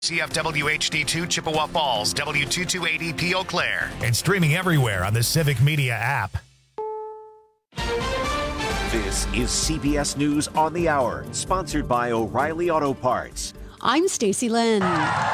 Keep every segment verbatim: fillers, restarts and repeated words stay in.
C F W H D two Chippewa Falls, W two two eight E P Eau Claire, and streaming everywhere on the Civic Media app. This is C B S News on the Hour, sponsored by O'Reilly Auto Parts. I'm Stacey Lynn.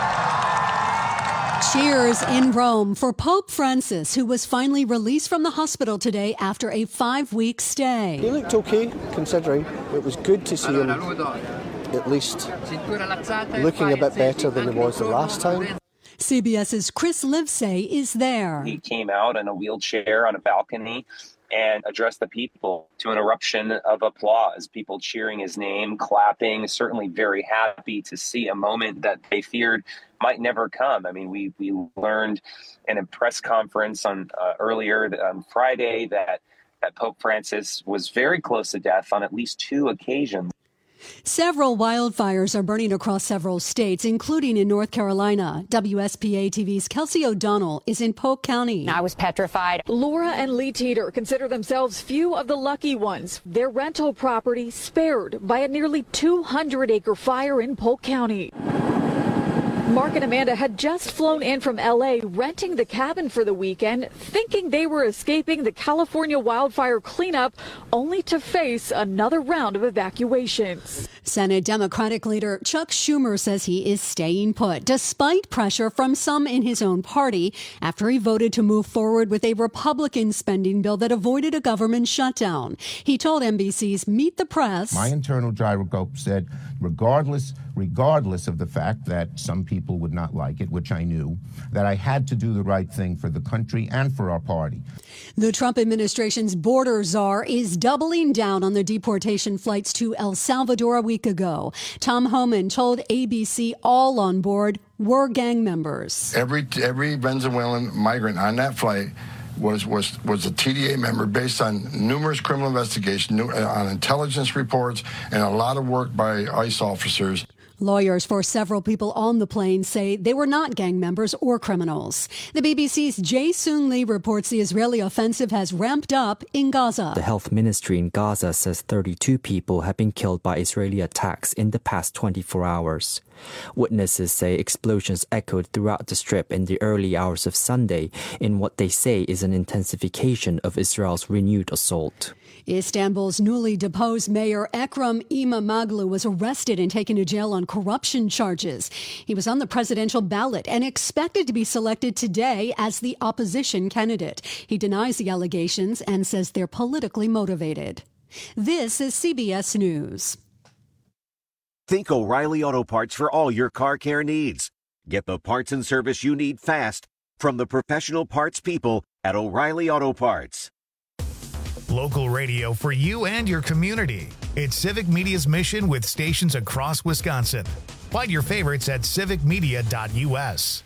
Cheers in Rome for Pope Francis, who was finally released from the hospital today after a five-week stay. He looked okay, considering. It was good to see him at least looking a bit better than he was the last time. CBS's Chris Livesay is there. He came out in a wheelchair on a balcony and addressed the people to an eruption of applause, people cheering his name, clapping, certainly very happy to see a moment that they feared might never come. I mean, we we learned in a press conference on uh, earlier on Friday that, that Pope Francis was very close to death on at least two occasions. Several wildfires are burning across several states, including in North Carolina. W S P A T V's Kelsey O'Donnell is in Polk County. I was petrified. Laura and Lee Teeter consider themselves few of the lucky ones. Their rental property spared by a nearly two hundred acre fire in Polk County. Mark and Amanda had just flown in from L A, renting the cabin for the weekend, thinking they were escaping the California wildfire cleanup, only to face another round of evacuations. Senate Democratic leader Chuck Schumer says he is staying put, despite pressure from some in his own party, after he voted to move forward with a Republican spending bill that avoided a government shutdown. He told N B C's Meet the Press, "My internal gyroscope said, regardless, regardless of the fact that some people would not like it, which I knew, that I had to do the right thing for the country and for our party." The Trump administration's border czar is doubling down on the deportation flights to El Salvador a week ago. Tom Homan told A B C all on board were gang members. Every every Venezuelan migrant on that flight was was was a T D A member based on numerous criminal investigations, on intelligence reports, and a lot of work by ICE officers. Lawyers for several people on the plane say they were not gang members or criminals. The B B C's Jae-Soon Lee reports the Israeli offensive has ramped up in Gaza. The health ministry in Gaza says thirty-two people have been killed by Israeli attacks in the past twenty-four hours. Witnesses say explosions echoed throughout the Strip in the early hours of Sunday in what they say is an intensification of Israel's renewed assault. Istanbul's newly deposed mayor Ekrem İmamoğlu was arrested and taken to jail on corruption charges. He was on the presidential ballot and expected to be selected today as the opposition candidate. He denies the allegations and says they're politically motivated. This is C B S News. Think O'Reilly Auto Parts for all your car care needs. Get the parts and service you need fast from the professional parts people at O'Reilly Auto Parts. Local radio for you and your community. It's Civic Media's mission with stations across Wisconsin. Find your favorites at civic media dot U S.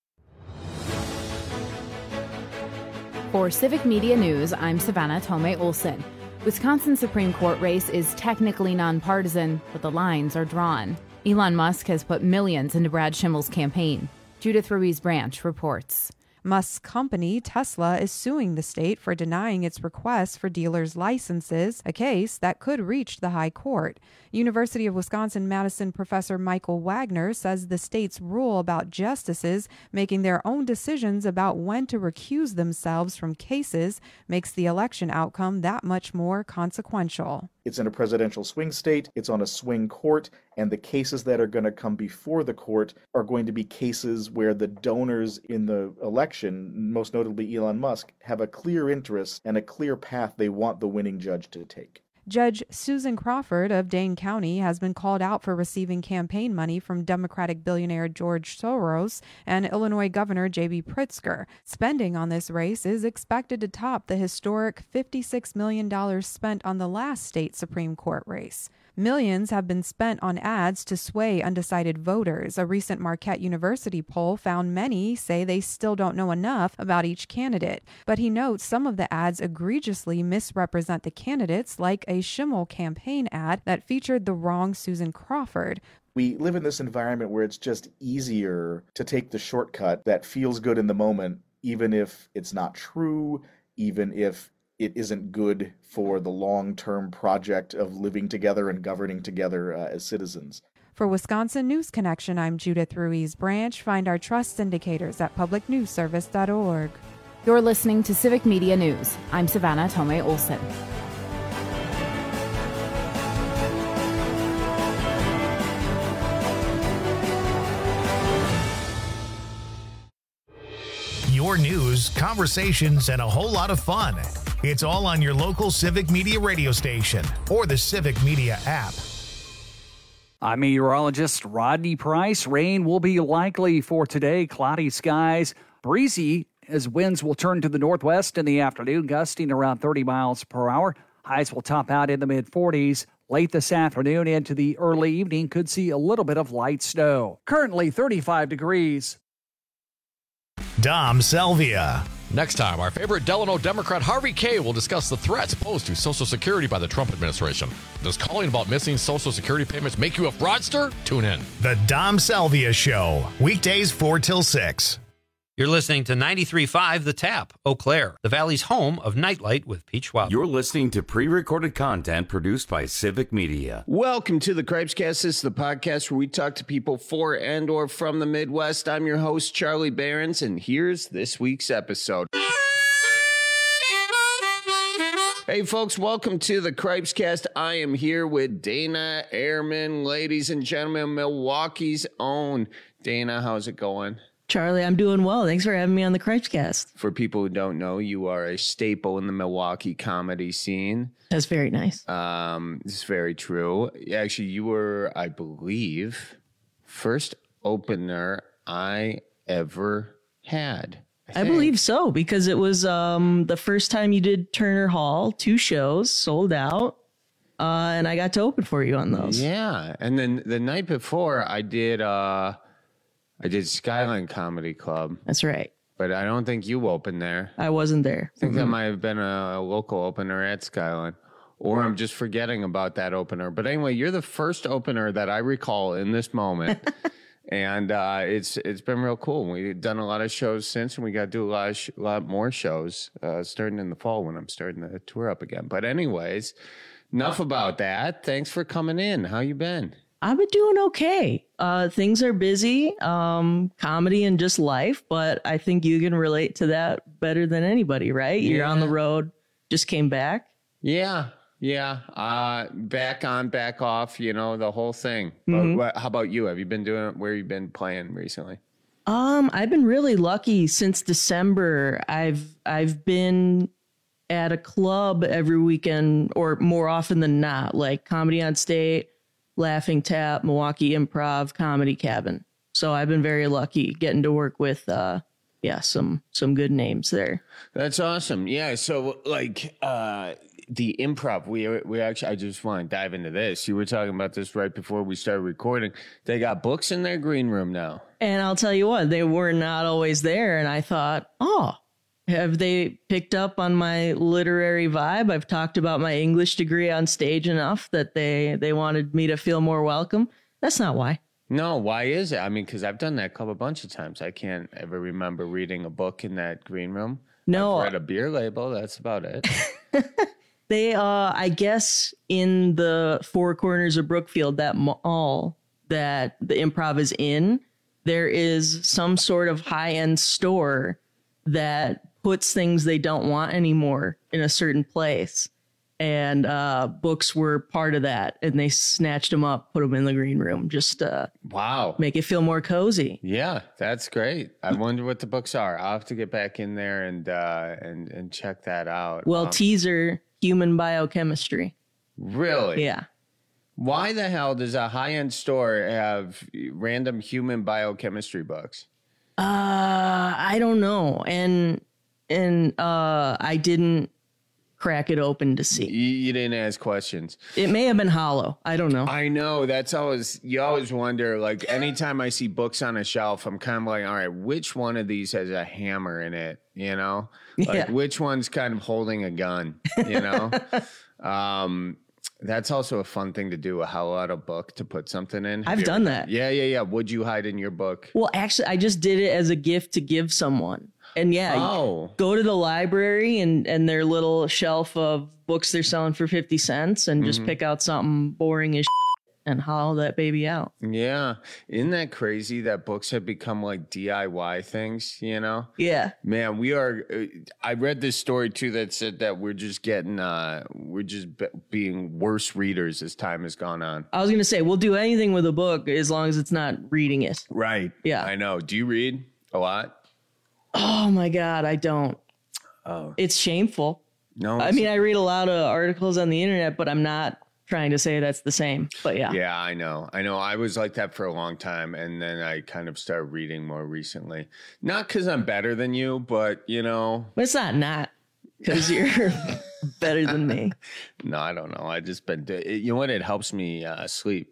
For Civic Media News, I'm Savannah Tomei Olson. Wisconsin's Supreme Court race is technically nonpartisan, but the lines are drawn. Elon Musk has put millions into Brad Schimmel's campaign. Judith Ruiz-Branch reports. Musk's company, Tesla, is suing the state for denying its requests for dealers' licenses, a case that could reach the high court. University of Wisconsin-Madison professor Michael Wagner says the state's rule about justices making their own decisions about when to recuse themselves from cases makes the election outcome that much more consequential. It's in a presidential swing state, it's on a swing court, and the cases that are going to come before the court are going to be cases where the donors in the election, most notably Elon Musk, have a clear interest and a clear path they want the winning judge to take. Judge Susan Crawford of Dane County has been called out for receiving campaign money from Democratic billionaire George Soros and Illinois Governor J B Pritzker. Spending on this race is expected to top the historic fifty-six million dollars spent on the last state Supreme Court race. Millions have been spent on ads to sway undecided voters. A recent Marquette University poll found many say they still don't know enough about each candidate. But he notes some of the ads egregiously misrepresent the candidates, like a Schimmel campaign ad that featured the wrong Susan Crawford. We live in this environment where it's just easier to take the shortcut that feels good in the moment, even if it's not true, even if it isn't good for the long-term project of living together and governing together uh, as citizens. For Wisconsin News Connection, I'm Judith Ruiz Branch. Find our trust indicators at public news service dot org. You're listening to Civic Media News. I'm Savannah Tomei Olson. Your news, conversations, and a whole lot of fun. It's all on your local Civic Media radio station or the Civic Media app. I'm meteorologist Rodney Price. Rain will be likely for today. Cloudy skies, breezy as winds will turn to the northwest in the afternoon, gusting around thirty miles per hour. Highs will top out in the mid forties. Late this afternoon into the early evening, could see a little bit of light snow. Currently thirty-five degrees. Dom Salvia. Next time, our favorite Delano Democrat Harvey Kaye will discuss the threats posed to Social Security by the Trump administration. Does calling about missing Social Security payments make you a fraudster? Tune in. The Dom Salvia Show, weekdays four till six. You're listening to ninety-three point five The Tap, Eau Claire, the Valley's home of Nightlight with Peach Wilder. You're listening to pre-recorded content produced by Civic Media. Welcome to the Cripescast. This is the podcast where we talk to people for and or from the Midwest. I'm your host, Charlie Behrens, and here's this week's episode. Hey, folks, welcome to the Cripescast. I am here with Dana Ehrman, ladies and gentlemen, Milwaukee's own. Dana, how's it going? Charlie, I'm doing well. Thanks for having me on the Cripescast. For people who don't know, you are a staple in the Milwaukee comedy scene. That's very nice. Um, it's very true. Actually, you were, I believe, first opener I ever had. I, I believe so, because it was um, the first time you did Turner Hall, two shows, sold out, uh, and I got to open for you on those. Yeah, and then the night before, I did... Uh, I did Skyline Comedy Club. That's right. But I don't think you opened there. I wasn't there. I think mm-hmm. that might have been a, a local opener at Skyline. Or I'm just forgetting about that opener. But anyway, you're the first opener that I recall in this moment. and uh, it's it's been real cool. We've done a lot of shows since, and we got to do a lot, of sh- a lot more shows uh, starting in the fall when I'm starting the tour up again. But anyways, enough about that. Thanks for coming in. How you been? I've been doing okay. Uh, things are busy, um, comedy and just life, but I think you can relate to that better than anybody, right? Yeah. You're on the road, just came back. Yeah, yeah. Uh, back on, back off, you know, the whole thing. Mm-hmm. But what, how about you? Have you been doing, where have you been playing recently? Um, I've been really lucky since December. I've I've been at a club every weekend, or more often than not, like Comedy on State, Laughing Tap, Milwaukee Improv, Comedy Cabin. So I've been very lucky getting to work with, uh, yeah, some some good names there. That's awesome. Yeah. So like uh, the improv, we we actually, I just want to dive into this. You were talking about this right before we started recording. They got books in their green room now. And I'll tell you what, they were not always there. And I thought, oh, have they picked up on my literary vibe? I've talked about my English degree on stage enough that they, they wanted me to feel more welcome. That's not why. No, why is it? I mean, because I've done that club a bunch of times. I can't ever remember reading a book in that green room. No. I've read a beer label. That's about it. They, uh, I guess, in the Four Corners of Brookfield, that mall that the Improv is in, there is some sort of high-end store that puts things they don't want anymore in a certain place. And uh, books were part of that. And they snatched them up, put them in the green room. Just uh, wow, make it feel more cozy. Yeah, that's great. I wonder what the books are. I'll have to get back in there and uh, and, and check that out. Well, um, teaser, human biochemistry. Really? Yeah. Why the hell does a high-end store have random human biochemistry books? Uh, I don't know. And... And uh, I didn't crack it open to see. You, you didn't ask questions. It may have been hollow. I don't know. I know. That's always, you always wonder, like, anytime I see books on a shelf, I'm kind of like, all right, which one of these has a hammer in it? You know? Like, yeah. Which one's kind of holding a gun? You know? um, that's also a fun thing to do, a hell out of book to put something in. I've done that. Yeah, yeah, yeah. Would you hide in your book? Well, actually, I just did it as a gift to give someone. And yeah, oh. go to the library and, and their little shelf of books they're selling for fifty cents and just mm-hmm. pick out something boring as shit and hollow that baby out. Yeah. Isn't that crazy that books have become like D I Y things, you know? Yeah. Man, we are, uh, I read this story too that said that we're just getting, uh, we're just be- being worse readers as time has gone on. I was going to say, we'll do anything with a book as long as it's not reading it. Right. Yeah. I know. Do you read a lot? Oh my God, I don't. Oh. It's shameful. No. I mean, I read a lot of articles on the internet, but I'm not trying to say that's the same. But yeah. Yeah, I know. I know. I was like that for a long time. And then I kind of started reading more recently. Not because I'm better than you, but, you know. But it's not not because you're better than me. No, I don't know. I just been, you know what? It helps me uh, sleep.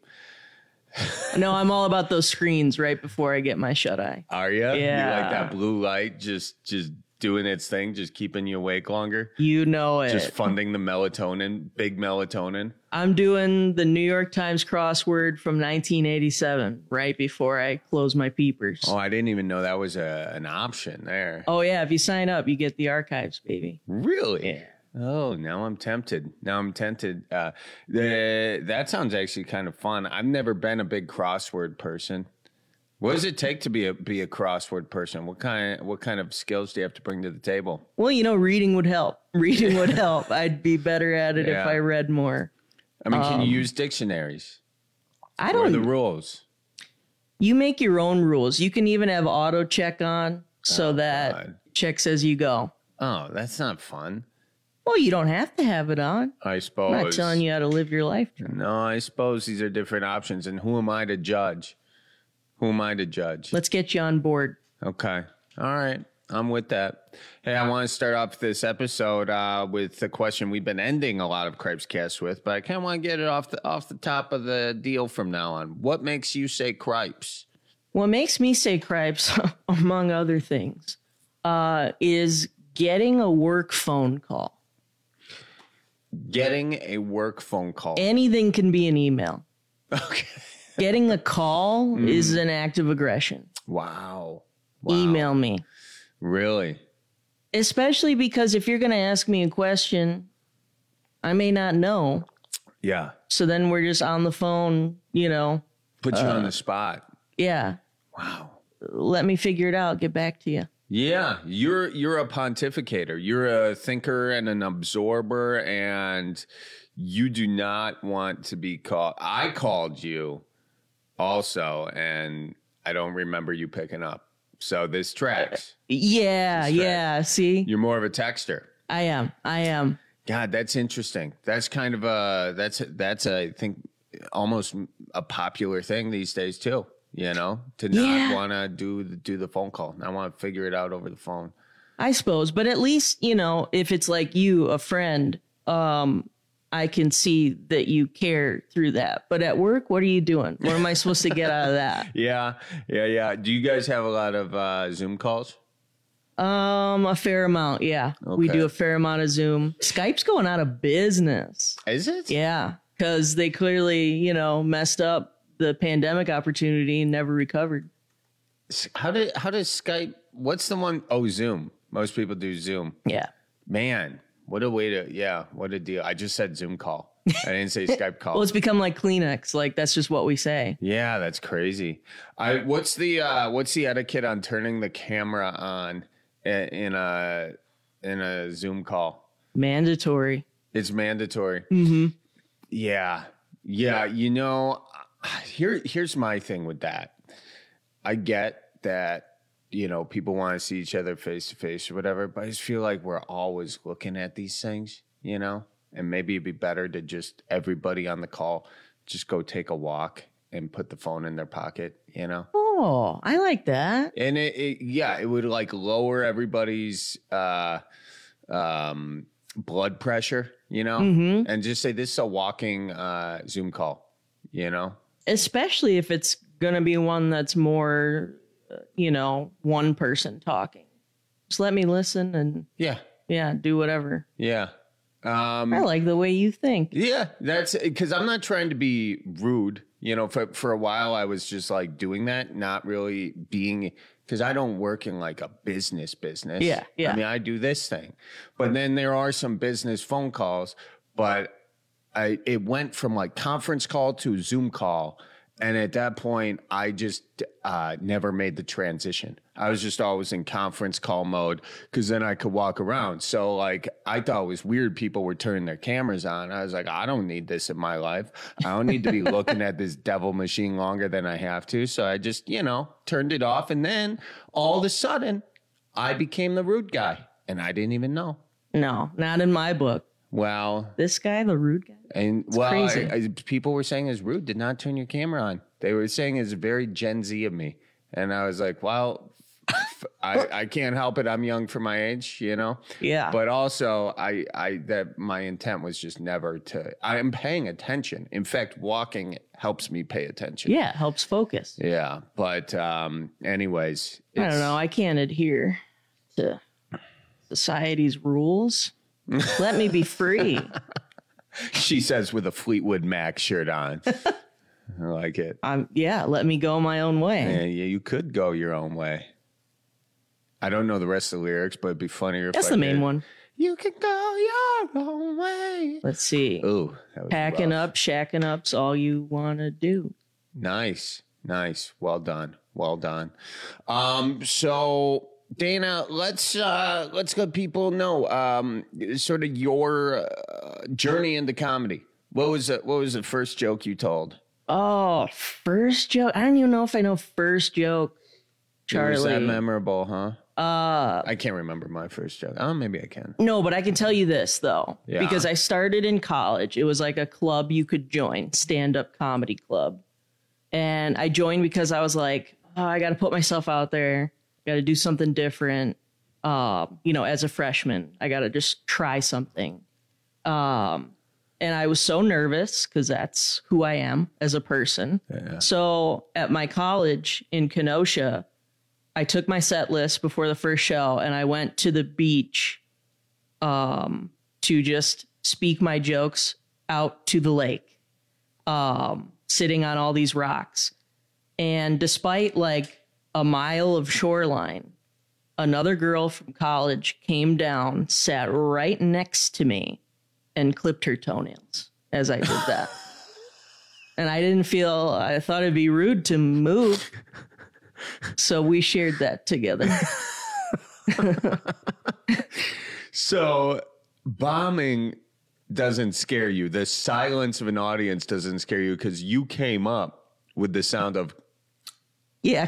No, I'm all about those screens right before I get my shut eye. Are you? Yeah. You like that blue light just, just doing its thing, just keeping you awake longer? You know it. Just funding the melatonin, big melatonin. I'm doing the New York Times crossword from nineteen eighty-seven right before I close my peepers. Oh, I didn't even know that was a, an option there. Oh, yeah. If you sign up, you get the archives, baby. Really? Yeah. Oh, now I'm tempted. Now I'm tempted. Uh, the, that sounds actually kind of fun. I've never been a big crossword person. What does it take to be a be a crossword person? What kind what kind of skills do you have to bring to the table? Well, you know, reading would help. Reading would help. I'd be better at it Yeah. if I read more. I mean, can Um, you use dictionaries? I What are don't. the rules? You make your own rules. You can even have auto check on so that checks as you go. Oh, that's not fun. Well, you don't have to have it on. I suppose. I'm not telling you how to live your life. No, I suppose these are different options. And who am I to judge? Who am I to judge? Let's get you on board. Okay. All right. I'm with that. Hey, I want to start off this episode uh, with the question we've been ending a lot of Cripes Cast with, but I kind of want to get it off the off the top of the deal from now on. What makes you say Cripes? What makes me say cripes, among other things, uh, is getting a work phone call. Getting a work phone call. Anything can be an email. Okay. Getting a call Mm. is an act of aggression. Wow. Wow. Email me. Really? Especially because if you're going to ask me a question, I may not know. Yeah. So then we're just on the phone, you know. Put you uh, on the spot. Yeah. Wow. Let me figure it out. Get back to you. Yeah, you're you're a pontificator. You're a thinker and an absorber, and you do not want to be called. I called you also, and I don't remember you picking up. So this tracks. Yeah, This tracks. yeah. See, You're more of a texter. I am. I am. God, that's interesting. That's kind of a that's that's a, I think almost a popular thing these days too. You know, to not Yeah. want to do the, do the phone call. I want to figure it out over the phone. I suppose, but at least, you know, if it's like you, a friend, um, I can see that you care through that. But at work, what are you doing? What am I supposed to get out of that? Yeah, yeah, yeah. Do you guys have a lot of uh, Zoom calls? Um, a fair amount, yeah. We Okay. do a fair amount of Zoom. Skype's going out of business. Is it? Yeah, because they clearly, you know, messed up the pandemic opportunity and never recovered. How did how does Skype? What's the one? Oh, Zoom. Most people do Zoom. Yeah. Man, what a way to yeah, what a deal. I just said Zoom call. I didn't say Skype call. Well, it's become like Kleenex. Like that's just what we say. Yeah, that's crazy. I what's the uh, what's the etiquette on turning the camera on i- in a in a Zoom call? Mandatory. It's mandatory. Mm-hmm. Yeah. Yeah, you know, here here's my thing with that. I get that, you know, people want to see each other face to face or whatever, but I just feel like we're always looking at these things, you know? And maybe it'd be better to just everybody on the call just go take a walk and put the phone in their pocket, you know? Oh, I like that. And it, it yeah, it would like lower everybody's uh um blood pressure, you know? Mhm. And just say this is a walking uh Zoom call, you know? Especially if it's going to be one that's more, uh, you know, one person talking. Just let me listen and Yeah. yeah, do whatever. Yeah. Um, I like the way you think. Yeah, that's because I'm not trying to be rude. You know, for for a while I was just like doing that, not really being because I don't work in like a business business. Yeah, yeah. I mean, I do this thing, but then there are some business phone calls, but I it went from like conference call to Zoom call. And at that point, I just uh, never made the transition. I was just always in conference call mode because then I could walk around. So, like, I thought it was weird people were turning their cameras on. I was like, I don't need this in my life. I don't need to be looking at this devil machine longer than I have to. So I just, you know, turned it off. And then all of a sudden, I became the rude guy. And I didn't even know. No, not in my book. Well, this guy, the rude guy. And it's well, crazy. I, I, people were saying it's rude. Did not turn your camera on. They were saying it's very Gen Z of me, and I was like, well, I, I can't help it. I'm young for my age, you know. Yeah. But also, I I that my intent was just never to. I am paying attention. In fact, walking helps me pay attention. Yeah, it helps focus. Yeah, but um, anyways, I don't know. I can't adhere to society's rules. Let me be free. She says with a Fleetwood Mac shirt on. I like it. Um, yeah, let me go my own way. Yeah, yeah, you could go your own way. I don't know the rest of the lyrics, but it'd be funnier if That's I the main did. one. You can go your own way. Let's see. Ooh, that was Packing rough. up, shacking up's all you want to do. Nice, nice. Well done, well done. Um, so Dana, let's uh, let's let people know um, sort of your uh, journey into comedy. What was the, what was the first joke you told? Oh, first joke. I don't even know if I know first joke. Charlie, Was that memorable, huh? Uh, I can't remember my first joke. Oh, maybe I can. No, but I can tell you this though, Yeah. because I started in college. It was like a club you could join, stand-up comedy club, and I joined because I was like, oh, I got to put myself out there, got to do something different. Uh, you know, as a freshman, I got to just try something. Um, and I was so nervous because that's who I am as a person. Yeah. So at my college in Kenosha, I took my set list before the first show and I went to the beach um, to just speak my jokes out to the lake, um, sitting on all these rocks. And despite like a mile of shoreline, another girl from college came down, sat right next to me, and clipped her toenails as I did that. And I didn't feel, I thought it'd be rude to move. So we shared that together. So bombing doesn't scare you. The silence of an audience doesn't scare you because you came up with the sound of. Yeah.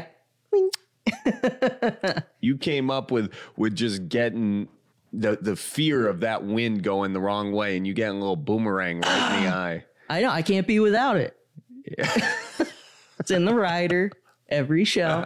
You came up with with just getting the the fear of that wind going the wrong way and you getting a little boomerang right in the eye. I know. I can't be without it. Yeah. It's in the rider every show.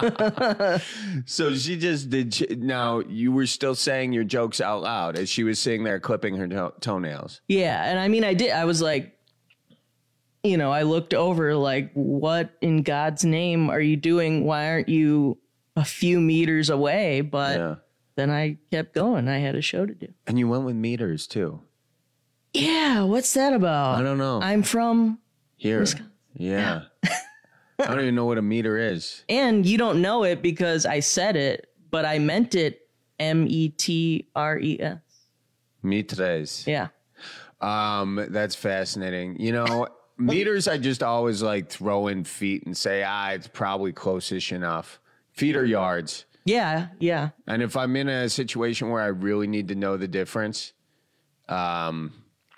So she just did. She, now you were still saying your jokes out loud as she was sitting there clipping her to- toenails. Yeah. And I mean, I did. I was like, you know, I looked over like, what in God's name are you doing? Why aren't you a few meters away? But Yeah. then I kept going. I had a show to do. And you went with meters too. Yeah. What's that about? I don't know. I'm from Here. Wisconsin. Yeah. I don't even know what a meter is. And you don't know it because I said it, but I meant it M E T R E S. Metres. Yeah. Um, that's fascinating. You know, meters, I just always like throw in feet and say, ah, it's probably close-ish enough. Feet or yards. Yeah. Yeah. And if I'm in a situation where I really need to know the difference, um,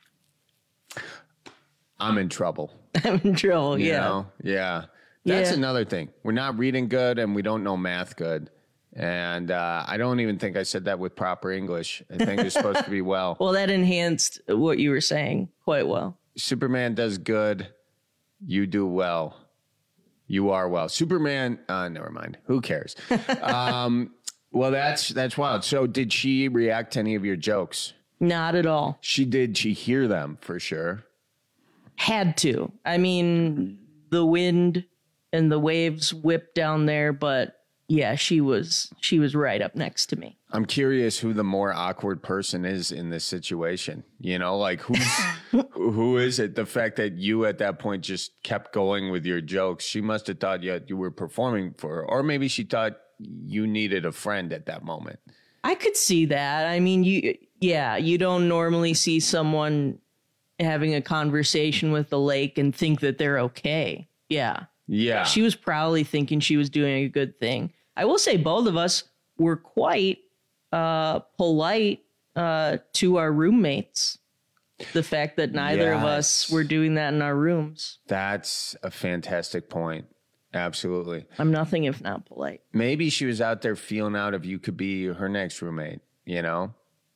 I'm in trouble. I'm in trouble. You Yeah. know? Yeah. That's Yeah. another thing. We're not reading good and we don't know math good. And uh, I don't even think I said that with proper English. I think it's supposed to be well. Well, that enhanced what you were saying quite well. Superman does good. You do well. You are well. Superman, uh, never mind. Who cares? um, well, that's that's wild. So did she react to any of your jokes? Not at all. She did. She hear them for sure. Had to. I mean, the wind and the waves whipped down there, but yeah, she was she was right up next to me. I'm curious who the more awkward person is in this situation. You know, like who's who is it? The fact that you at that point just kept going with your jokes. She must have thought you you were performing for her, or maybe she thought you needed a friend at that moment. I could see that. I mean, you yeah, you don't normally see someone having a conversation with the lake and think that they're okay. Yeah. Yeah. She was probably thinking she was doing a good thing. I will say both of us were quite uh, polite uh, to our roommates. The fact that neither yes. of us were doing that in our rooms. That's a fantastic point. Absolutely. I'm nothing if not polite. Maybe she was out there feeling out if you could be her next roommate, you know?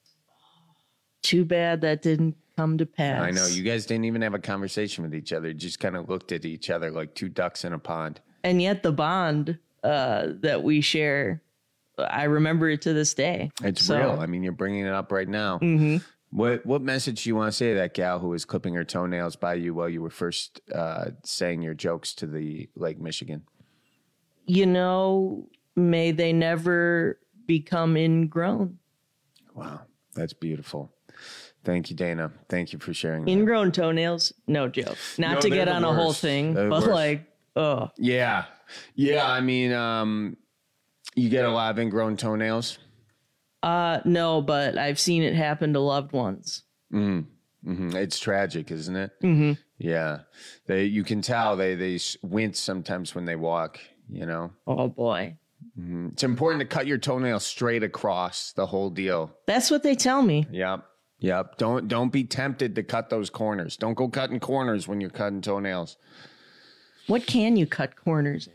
Too bad that didn't come to pass. I know. You guys didn't even have a conversation with each other. You just kind of looked at each other like two ducks in a pond. And yet the bond uh, that we share, I remember it to this day. It's so. real. I mean, you're bringing it up right now. Mm-hmm. What what message do you want to say to that gal who was clipping her toenails by you while you were first uh, saying your jokes to the Lake Michigan? You know, may they never become ingrown. Wow, that's beautiful. Thank you, Dana. Thank you for sharing that. Ingrown toenails, no joke. Not no, to get on a whole thing, they're but worse. like, oh. Yeah. Yeah, I mean, um, you get a lot of ingrown toenails? Uh, no, but I've seen it happen to loved ones. Mm. Mm-hmm. It's tragic, isn't it? Mm-hmm. Yeah. They, you can tell they, they wince sometimes when they walk, you know? Oh, boy. Mm-hmm. It's important to cut your toenails straight across the whole deal. That's what they tell me. Yep. Yep. Don't don't be tempted to cut those corners. Don't go cutting corners when you're cutting toenails. What can you cut corners in?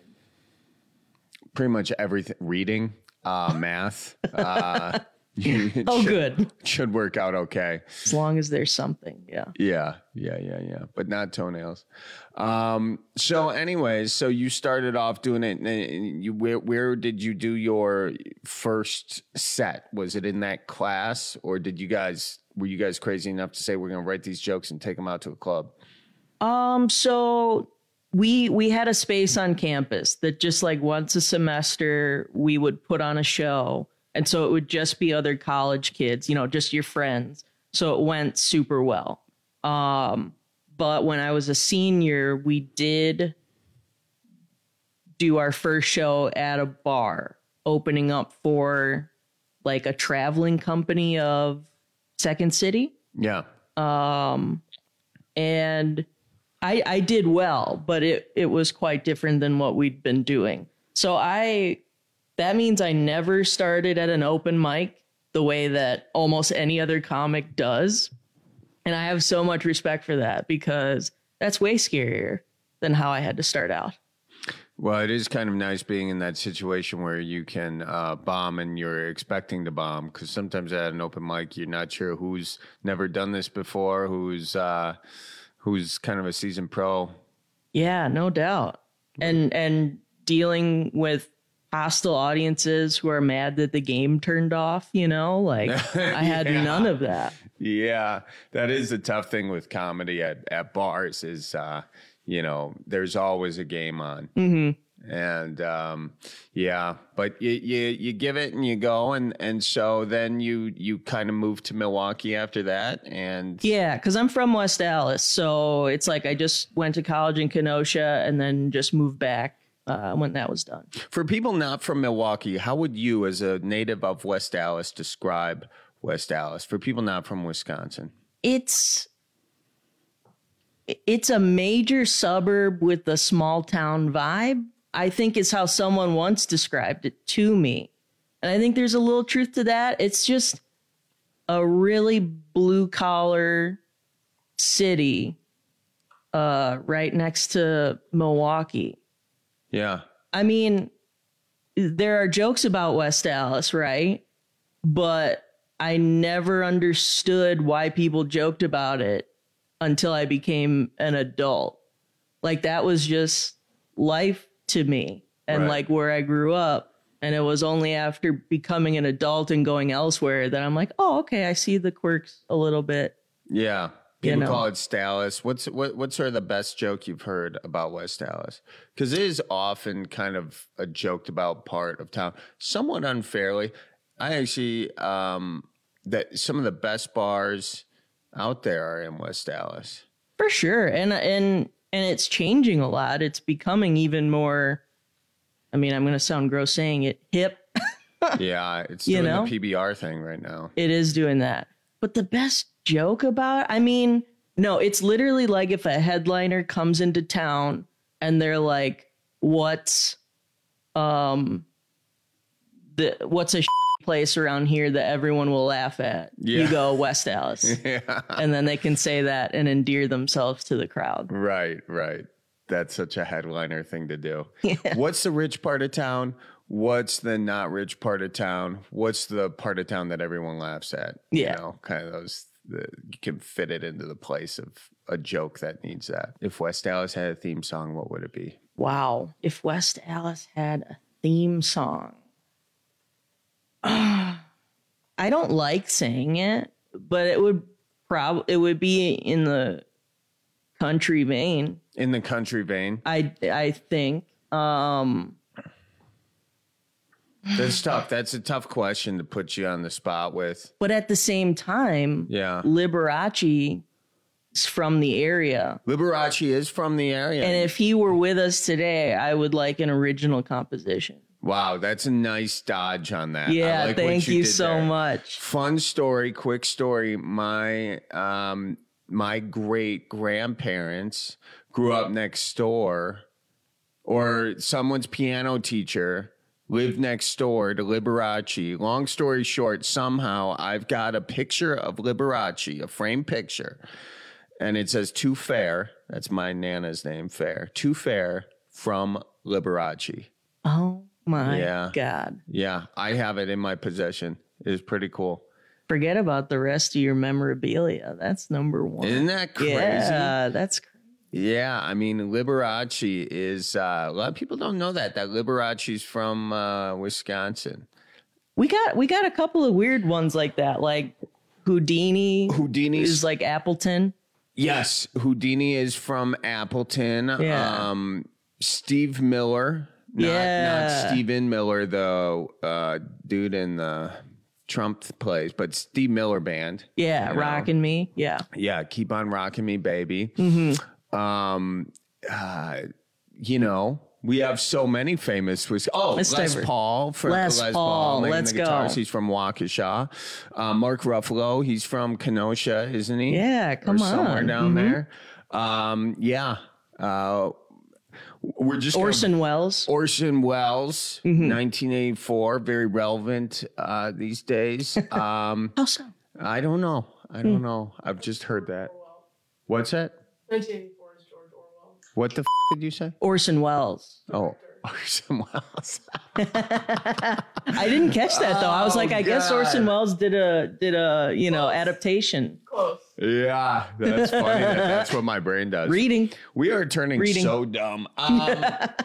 Pretty much everything. Reading, uh, math. Uh, oh, should, good. Should work out okay. As long as there's something. Yeah. Yeah. Yeah. Yeah. Yeah. But not toenails. Um, so anyways, so you started off doing it. And you, where, where did you do your first set? Was it in that class, or did you guys, were you guys crazy enough to say, we're going to write these jokes and take them out to a club? Um, so we, we had a space on campus that just like once a semester we would put on a show. And so it would just be other college kids, you know, just your friends. So it went super well. Um, but when I was a senior, we did do our first show at a bar, opening up for like a traveling company of Second City. Yeah. Um, and I, I did well, but it, it was quite different than what we'd been doing. So I... That means I never started at an open mic the way that almost any other comic does. And I have so much respect for that because that's way scarier than how I had to start out. Well, it is kind of nice being in that situation where you can uh, bomb and you're expecting to bomb, because sometimes at an open mic, you're not sure who's never done this before, who's uh, who's kind of a seasoned pro. Yeah, no doubt. And and dealing with hostile audiences who are mad that the game turned off, you know, like I had yeah. none of that. Yeah, that is the tough thing with comedy at, at bars is, uh, you know, there's always a game on. Mm-hmm. And um, yeah, but you, you you give it and you go. And, and so then you, you kind of move to Milwaukee after that. And yeah, because I'm from West Allis. So it's like I just went to college in Kenosha and then just moved back. Uh, when that was done. For people not from Milwaukee, how would you, as a native of West Allis, describe West Allis? For people not from Wisconsin, it's it's a major suburb with a small town vibe. I think is how someone once described it to me, and I think there's a little truth to that. It's just a really blue collar city, uh, right next to Milwaukee. Yeah. I mean, there are jokes about West Allis, right? But I never understood why people joked about it until I became an adult. Like that was just life to me and right. like where I grew up. And it was only after becoming an adult and going elsewhere that I'm like, oh, okay, I see the quirks a little bit. Yeah. People you know. call it Stallis. What's what? What's sort of the best joke you've heard about West Allis? Because it is often kind of a joked about part of town, somewhat unfairly. I actually um, that some of the best bars out there are in West Allis. For sure, and and and it's changing a lot. It's becoming even more. I mean, I'm going to sound gross saying it, hip. Yeah, it's you doing know? the P B R thing right now. It is doing that. But the best joke about, I mean, No, it's literally like if a headliner comes into town and they're like, what's um the what's a place around here that everyone will laugh at? Yeah. You go West Allis. Yeah. And then they can say that and endear themselves to the crowd. Right, right. That's such a headliner thing to do. Yeah. What's the rich part of town? What's the not rich part of town? What's the part of town that everyone laughs at? Yeah. You know, kind of those, the, you can fit it into the place of a joke that needs that. If West Allis had a theme song, what would it be? Wow. If West Allis had a theme song. I don't like saying it, but it would prob it would be in the country vein. In the country vein. I I think. Um That's tough. That's a tough question to put you on the spot with. But at the same time, Yeah. Liberace is from the area. Liberace is from the area. And if he were with us today, I would like an original composition. Wow, that's a nice dodge on that. I Yeah, like what thank you did so there. much. Fun story, quick story. My um my great grandparents grew up next door, or someone's piano teacher lived next door to Liberace. Long story short, somehow I've got a picture of Liberace, a framed picture, and it says "Too Fair." That's my Nana's name, Fair. Too Fair from Liberace. Oh my Yeah. God. Yeah, I have it in my possession. It's pretty cool. Forget about the rest of your memorabilia. That's number one. Isn't that crazy? Yeah, that's crazy. Yeah, I mean, Liberace is, uh, a lot of people don't know that, that Liberace's from uh, Wisconsin. We got we got a couple of weird ones like that, like Houdini. Houdini is like Appleton. Yes, Houdini is from Appleton. Yeah. Um, Steve Miller. Not, Yeah. Not Stephen Miller, the uh, dude in the Trump plays, but Steve Miller Band. Yeah, you know? Rockin' Me. Yeah. Yeah, Keep on Rocking Me, Baby. Mm-hmm. Um, uh, you know, we have so many famous. Was oh, Let's Les diver- Paul from Les Paul, making let's the guitars. go. He's from Waukesha. Uh, Mark Ruffalo, he's from Kenosha, isn't he? Yeah, come or somewhere on. down Mhm. there. Um, yeah. Uh, we're just Orson gonna, Welles. Orson Welles, Mhm. nineteen eighty-four, very relevant uh, these days. Um, How so? I don't know. I don't Hmm. know. I've just heard that. What's that? nineteen eighty-four is George Orwell. What the f- did you say? Orson Welles. Oh, Orson Welles. I didn't catch that though. I was Oh, like, I guess God. Orson Welles did a did a you know adaptation. Close. Yeah, that's funny. that that's what my brain does. Reading. We are turning Reading. so dumb. Um,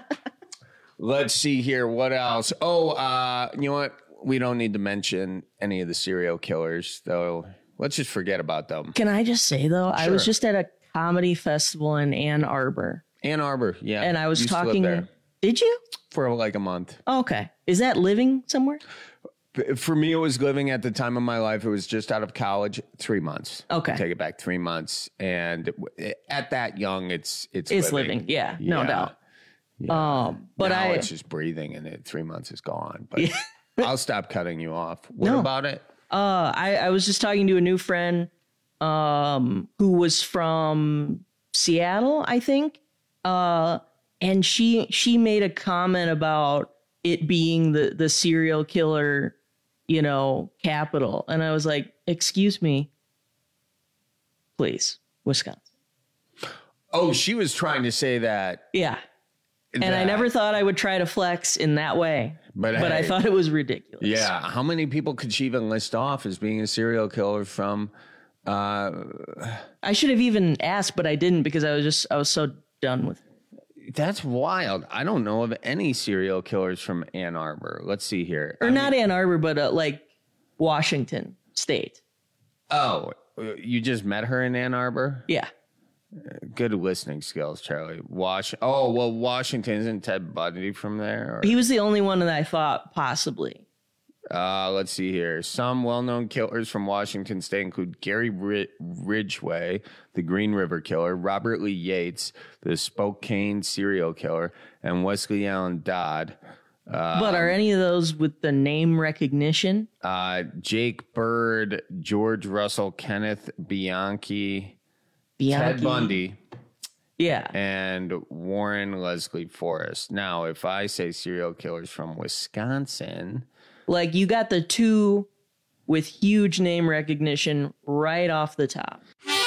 let's see here. What else? Oh, uh, you know what? We don't need to mention any of the serial killers, though. Let's just forget about them. Can I just say though, I was Sure. just at a comedy festival in Ann Arbor. Ann Arbor, yeah. And I was Used to live talking. there Did you? for like a month. Okay. Is that living somewhere? For me, it was living at the time of my life. It was just out of college, three months. Okay. Take it back, three months. And at that young, it's it's It's living. living. Yeah, no doubt. Yeah. Um, but now I it's just breathing, and it three months is gone. But Yeah. I'll stop cutting you off. What No. about it? Uh, I, I was just talking to a new friend um, who was from Seattle, I think. Uh, and she she made a comment about it being the, the serial killer, you know, capital. And I was like, excuse me, please, Wisconsin. Oh, she was trying to say that. Yeah. And I that- never thought I would try to flex in that way. But, But I hey, thought it was ridiculous. Yeah. How many people could she even list off as being a serial killer from? Uh, I should have even asked, but I didn't because I was just, I was so done with it. that's wild. I don't know of any serial killers from Ann Arbor. Let's see here. Or I not mean- Ann Arbor, but uh, like Washington State. Oh, you just met her in Ann Arbor? Yeah. Good listening skills, Charlie. Wash. Oh, well, Washington, isn't Ted Bundy from there? Or- He was the only one that I thought possibly. Uh, let's see here. Some well-known killers from Washington State include Gary Rid- Ridgway, the Green River Killer, Robert Lee Yates, the Spokane serial killer, and Wesley Allen Dodd. Uh, But are any of those with the name recognition? uh, Jake Bird, George Russell, Kenneth Bianchi, Bianchi. Ted Bundy. Yeah. And Warren Leslie Forrest. Now, if I say serial killers from Wisconsin. Like, you got the two with huge name recognition right off the top.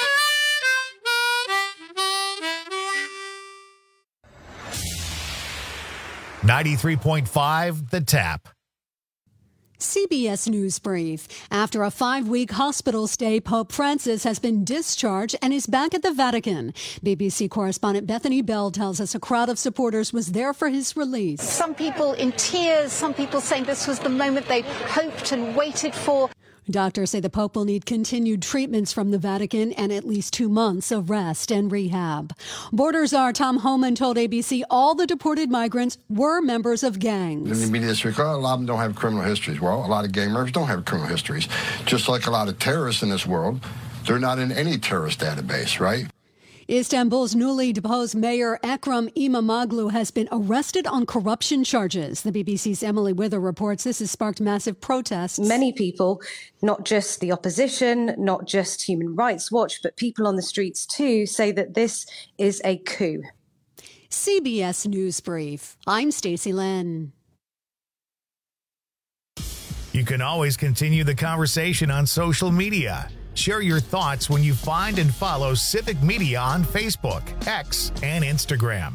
ninety-three point five The Tap. C B S News Brief. After a five-week hospital stay, Pope Francis has been discharged and is back at the Vatican. B B C correspondent Bethany Bell tells us a crowd of supporters was there for his release. Some people in tears, some people saying this was the moment they hoped and waited for. Doctors say the Pope will need continued treatments from the Vatican and at least two months of rest and rehab. Border czar Tom Homan told A B C all the deported migrants were members of gangs. In the media speak, oh, a lot of them don't have criminal histories. Well, a lot of gang members don't have criminal histories. Just like a lot of terrorists in this world, they're not in any terrorist database, right? Istanbul's newly deposed mayor Ekrem İmamoğlu has been arrested on corruption charges. The B B C's Emily Wither reports this has sparked massive protests. Many people, not just the opposition, not just Human Rights Watch, but people on the streets too, say that this is a coup. C B S News Brief. I'm Stacey Lynn. You can always continue the conversation on social media. Share your thoughts when you find and follow Civic Media on Facebook, X, and Instagram.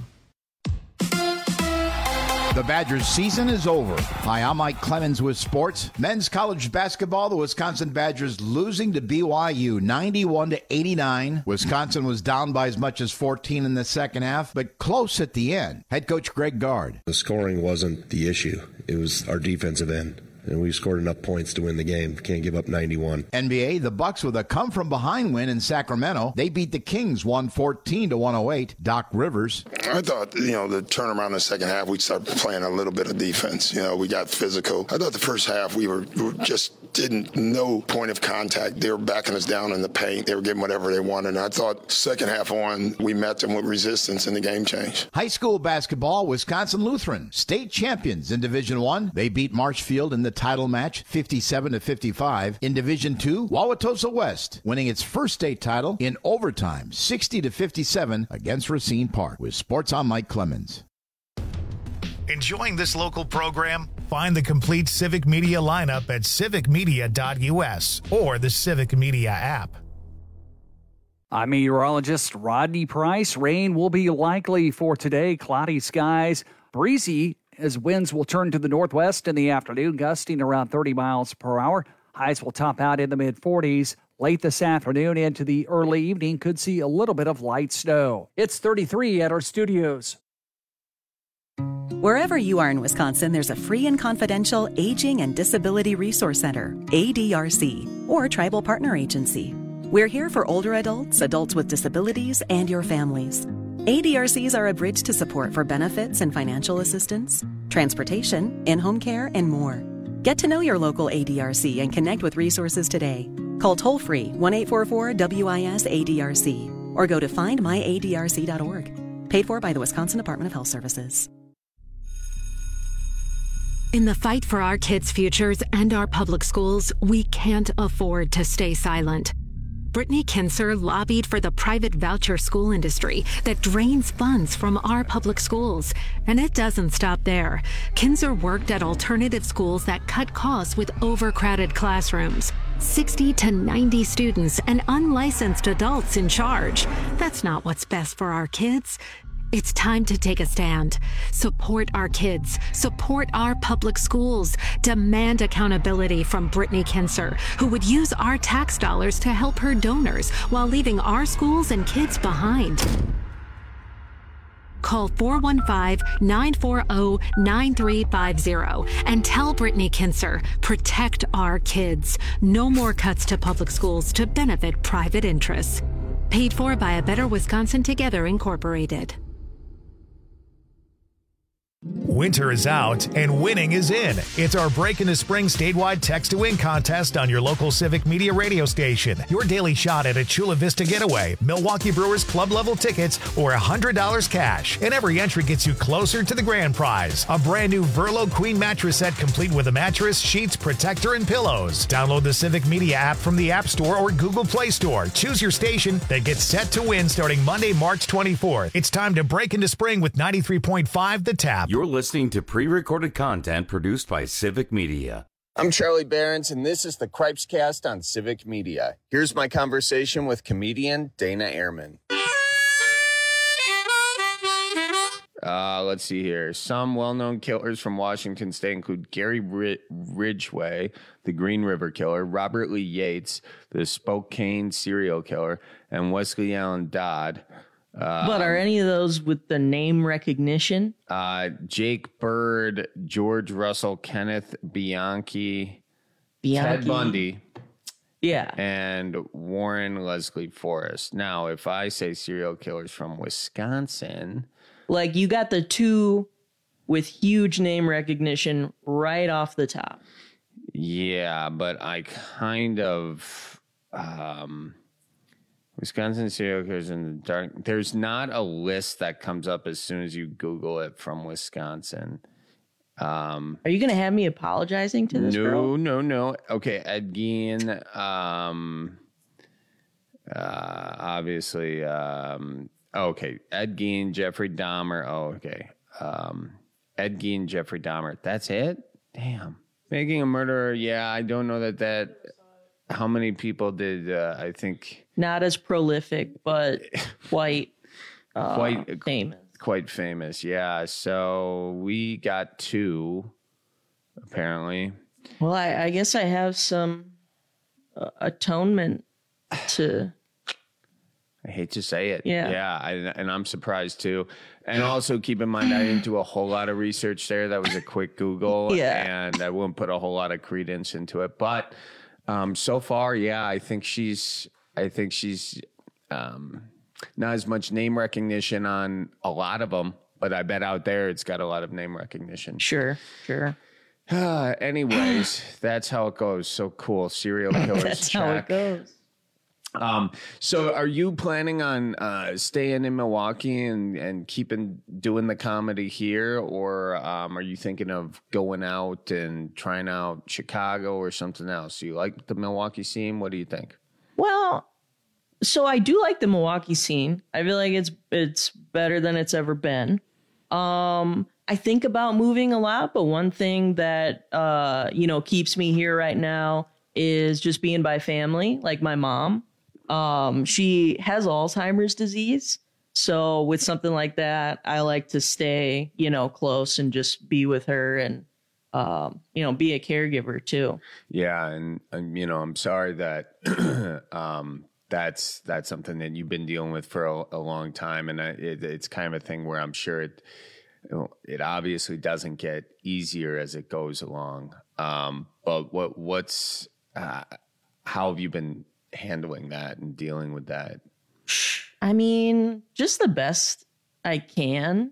The Badgers season is over. Hi, I'm Mike Clemens with sports. Men's college basketball, the Wisconsin Badgers losing to B Y U ninety-one to eighty-nine. Wisconsin was down by as much as fourteen in the second half, but close at the end. Head coach Greg Gard. The scoring wasn't the issue. It was our defensive end. And we scored enough points to win the game. Can't give up ninety-one. N B A, the Bucks with a come-from-behind win in Sacramento. They beat the Kings one fourteen to one oh eight. Doc Rivers. I thought, you know, the turnaround in the second half, we started playing a little bit of defense. You know, we got physical. I thought the first half we were, we were just didn't no point of contact. They were backing us down in the paint. They were getting whatever they wanted. And I thought second half on, we met them with resistance and the game changed. High school basketball, Wisconsin Lutheran, state champions in Division One. They beat Marshfield in the title match fifty-seven to fifty-five. In Division Two, Wauwatosa West winning its first state title in overtime sixty to fifty-seven against Racine Park. With Sports, I'm Mike Clemens. Enjoying this local program? Find the complete Civic Media lineup at civic media dot U S or the Civic Media app. I'm meteorologist Rodney Price. Rain will be likely for today. Cloudy skies, breezy as winds will turn to the northwest in the afternoon, gusting around thirty miles per hour. Highs will top out in the mid forties. Late this afternoon into the early evening, could see a little bit of light snow. It's thirty-three at our studios. Wherever you are in Wisconsin, there's a free and confidential Aging and Disability Resource Center, A D R C, or Tribal Partner Agency. We're here for older adults, adults with disabilities, and your families. A D R Cs are a bridge to support for benefits and financial assistance, transportation, in-home care, and more. Get to know your local A D R C and connect with resources today. Call toll-free one eight four four W I S A D R C or go to find my A D R C dot org. Paid for by the Wisconsin Department of Health Services. In the fight for our kids' futures and our public schools, we can't afford to stay silent. Brittany Kinser lobbied for the private voucher school industry that drains funds from our public schools. And it doesn't stop there. Kinser worked at alternative schools that cut costs with overcrowded classrooms. sixty to ninety students and unlicensed adults in charge. That's not what's best for our kids. It's time to take a stand. Support our kids. Support our public schools. Demand accountability from Brittany Kinser, who would use our tax dollars to help her donors while leaving our schools and kids behind. Call four one five, nine four zero, nine three five zero and tell Brittany Kinser, protect our kids. No more cuts to public schools to benefit private interests. Paid for by A Better Wisconsin Together, Incorporated. Winter is out and winning is in. It's our Break into Spring statewide Text to Win contest on your local Civic Media radio station. Your daily shot at a Chula Vista getaway, Milwaukee Brewers club level tickets, or one hundred dollars cash. And every entry gets you closer to the grand prize. A brand new Verlo Queen mattress set complete with a mattress, sheets, protector, and pillows. Download the Civic Media app from the App Store or Google Play Store. Choose your station that gets set to win starting Monday, March twenty-fourth. It's time to break into spring with ninety-three point five The Tap. You're listening to pre-recorded content produced by Civic Media. I'm Charlie Behrens, and this is the Cripes Cast on Civic Media. Here's my conversation with comedian Dana Ehrman. Uh, let's see here. Some well-known killers from Washington State include Gary Rid- Ridgway, the Green River Killer, Robert Lee Yates, the Spokane serial killer, and Wesley Allen Dodd. Uh, but are any of those with the name recognition? Uh, Jake Bird, George Russell, Kenneth Bianchi, Bianchi. Ted Bundy. Yeah. And Warren Leslie Forrest. Now, if I say serial killers from Wisconsin... Like, you got the two with huge name recognition right off the top. Yeah, but I kind of... Um, Wisconsin serial killers in the dark. There's not a list that comes up as soon as you Google it from Wisconsin. Um, Are you going to have me apologizing to this no, girl? No, no, no. Okay, Ed Gein. Um, uh, obviously... Um, Okay, Ed Gein, Jeffrey Dahmer. Oh, okay. Um, Ed Gein, Jeffrey Dahmer. That's it? Damn. Making a murderer. Yeah, I don't know that that. How many people did? Uh, I think not as prolific, but quite, uh, quite famous. Quite famous. Yeah. So we got two, apparently. Well, I, I guess I have some uh, atonement to. I hate to say it. Yeah. Yeah. I, and I'm surprised too. And also keep in mind, I didn't do a whole lot of research there. That was a quick Google. Yeah. And I wouldn't put a whole lot of credence into it. But um, so far, yeah, I think she's, I think she's um, not as much name recognition on a lot of them. But I bet out there it's got a lot of name recognition. Sure. Sure. Uh, anyways, that's how it goes. So cool. Serial killers. That's check. how it goes. Um, so are you planning on uh, staying in Milwaukee and, and keeping doing the comedy here, or um, are you thinking of going out and trying out Chicago or something else? You like the Milwaukee scene? What do you think? Well, so I do like the Milwaukee scene. I feel like it's it's better than it's ever been. Um, I think about moving a lot, but one thing that uh, you know keeps me here right now is just being by family, like my mom. Um, she has Alzheimer's disease. So with something like that, I like to stay, you know, close and just be with her and, um, you know, be a caregiver too. Yeah. And, and you know, I'm sorry that, um, that's, that's something that you've been dealing with for a, a long time. And I, it, it's kind of a thing where I'm sure it, you know, it obviously doesn't get easier as it goes along. Um, but what, what's, uh, how have you been handling that and dealing with that? I mean, just the best I can.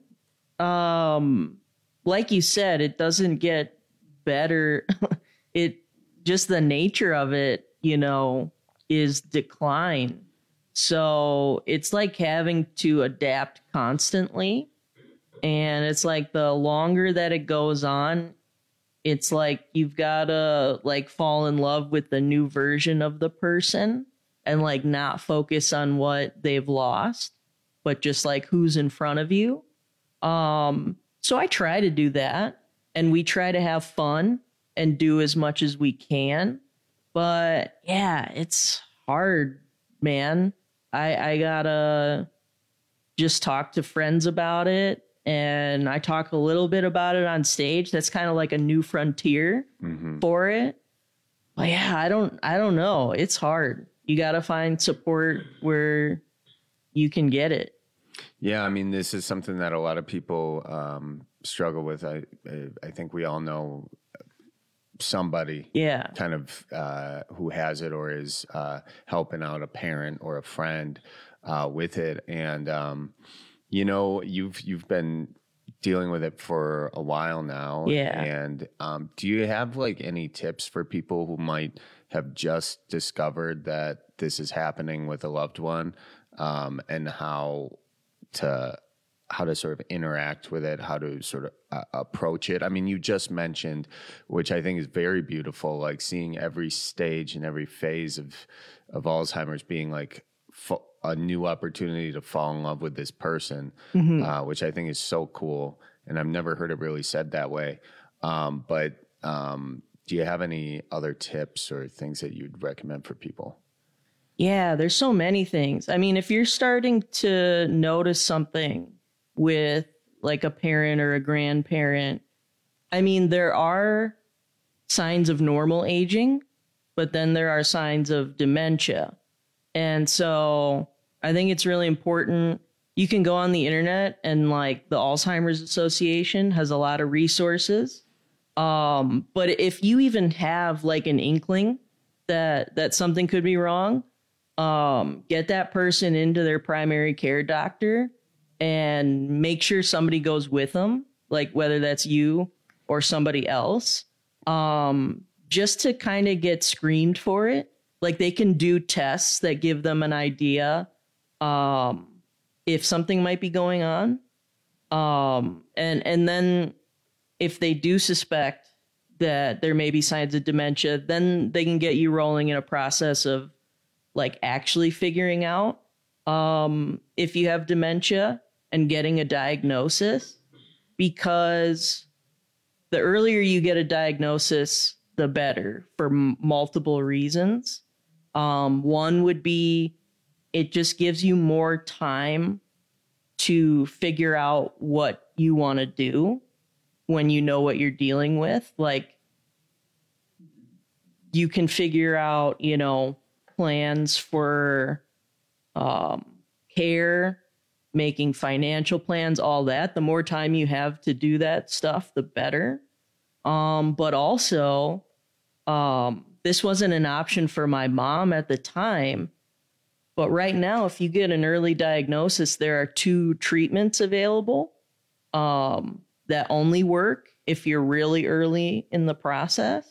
Um, like you said, it doesn't get better. It just the nature of it, you know, is decline. So it's like having to adapt constantly. And it's like the longer that it goes on, it's like you've got to like fall in love with the new version of the person and like not focus on what they've lost, but just like who's in front of you. Um, so I try to do that, and we try to have fun and do as much as we can. But yeah, it's hard, man. I, I gotta just talk to friends about it. And I talk a little bit about it on stage. That's kind of like a new frontier mm-hmm. for it. But yeah, I don't, I don't know. It's hard. You got to find support where you can get it. Yeah. I mean, this is something that a lot of people um, struggle with. I, I think we all know somebody yeah. kind of uh, who has it or is uh, helping out a parent or a friend uh, with it. And, um, you know, you've you've been dealing with it for a while now. Yeah. And um, do you have like any tips for people who might have just discovered that this is happening with a loved one, um, and how to how to sort of interact with it, how to sort of uh, approach it? I mean, you just mentioned, which I think is very beautiful, like seeing every stage and every phase of of Alzheimer's being like fo- a new opportunity to fall in love with this person, Mhm. uh, which I think is so cool. And I've never heard it really said that way. Um, but um, do you have any other tips or things that you'd recommend for people? Yeah, there's so many things. I mean, if you're starting to notice something with like a parent or a grandparent, I mean, there are signs of normal aging, but then there are signs of dementia. And so I think it's really important. You can go on the internet, and like the Alzheimer's Association has a lot of resources. Um, but if you even have like an inkling that that something could be wrong, um, get that person into their primary care doctor and make sure somebody goes with them, like whether that's you or somebody else, um, just to kind of get screened for it. Like they can do tests that give them an idea um, if something might be going on. Um, and, and then if they do suspect that there may be signs of dementia, then they can get you rolling in a process of like actually figuring out um, if you have dementia and getting a diagnosis, because the earlier you get a diagnosis, the better for m- multiple reasons. Um, one would be it just gives you more time to figure out what you want to do when you know what you're dealing with. Like you can figure out, you know, plans for um, care, making financial plans, all that. The more time you have to do that stuff, the better. Um, but also, um, this wasn't an option for my mom at the time. But right now, if you get an early diagnosis, there are two treatments available um, that only work if you're really early in the process,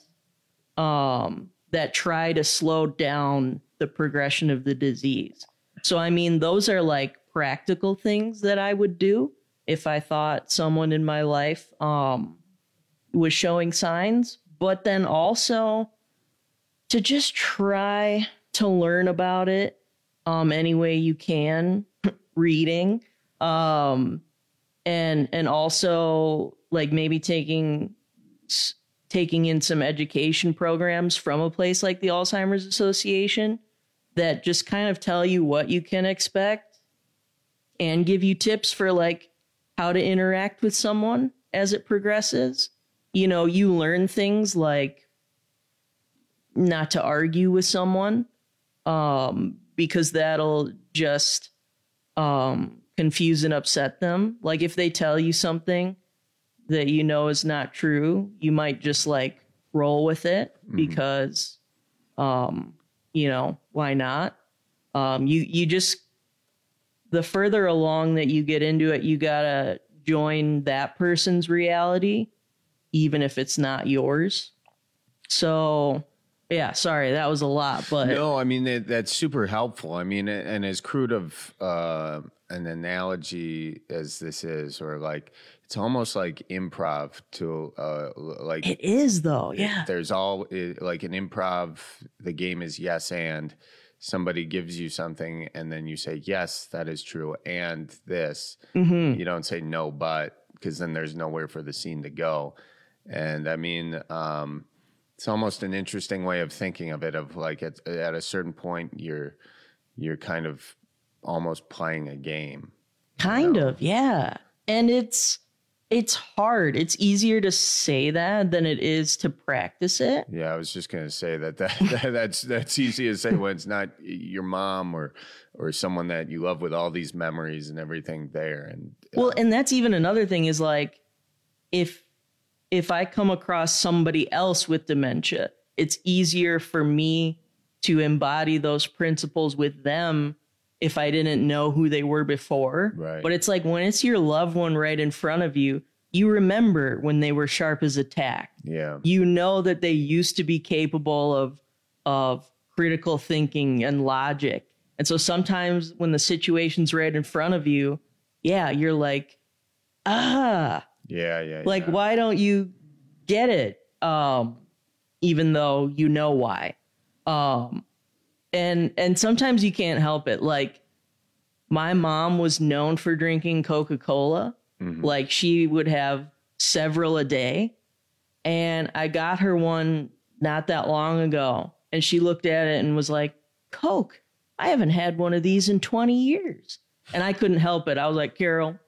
um, that try to slow down the progression of the disease. So, I mean, those are like practical things that I would do if I thought someone in my life um, was showing signs, but then also to just try to learn about it um, any way you can, reading, um, and and also like maybe taking taking in some education programs from a place like the Alzheimer's Association that just kind of tell you what you can expect and give you tips for like how to interact with someone as it progresses. You know, you learn things like not to argue with someone, um, because that'll just um, confuse and upset them. Like if they tell you something that you know is not true, you might just like roll with it mm-hmm. because, um, you know, why not? Um, you, you just, the further along that you get into it, you gotta join that person's reality, even if it's not yours. So, yeah, sorry, that was a lot, but no, I mean that, that's super helpful. I mean, and as crude of uh, an analogy as this is, or like it's almost like improv to uh, like it is though. Yeah, there's all like an improv. The game is yes and. Somebody gives you something and then you say, yes, that is true. And this, mm-hmm. you don't say no, but, because then there's nowhere for the scene to go. And I mean, um, it's almost an interesting way of thinking of it, of like at, at a certain point, you're, you're kind of almost playing a game. Kind you know? of, yeah. And it's, it's hard. It's easier to say that than it is to practice it. Yeah, I was just going to say that, that, that that's that's easy to say when it's not your mom or or someone that you love with all these memories and everything there. And uh, well, and that's even another thing is like if if I come across somebody else with dementia, it's easier for me to embody those principles with them if I didn't know who they were before. Right. But it's like when it's your loved one right in front of you, you remember when they were sharp as a tack. Yeah. You know that they used to be capable of of critical thinking and logic. And so sometimes when the situation's right in front of you, yeah, you're like, ah, Yeah, yeah. like, yeah. why don't you get it? Um, even though you know why. Um, and and sometimes you can't help it. Like, my mom was known for drinking Coca-Cola. Mm-hmm. Like, she would have several a day. And I got her one not that long ago. And she looked at it and was like, Coke, I haven't had one of these in twenty years. And I couldn't help it. I was like, Carol,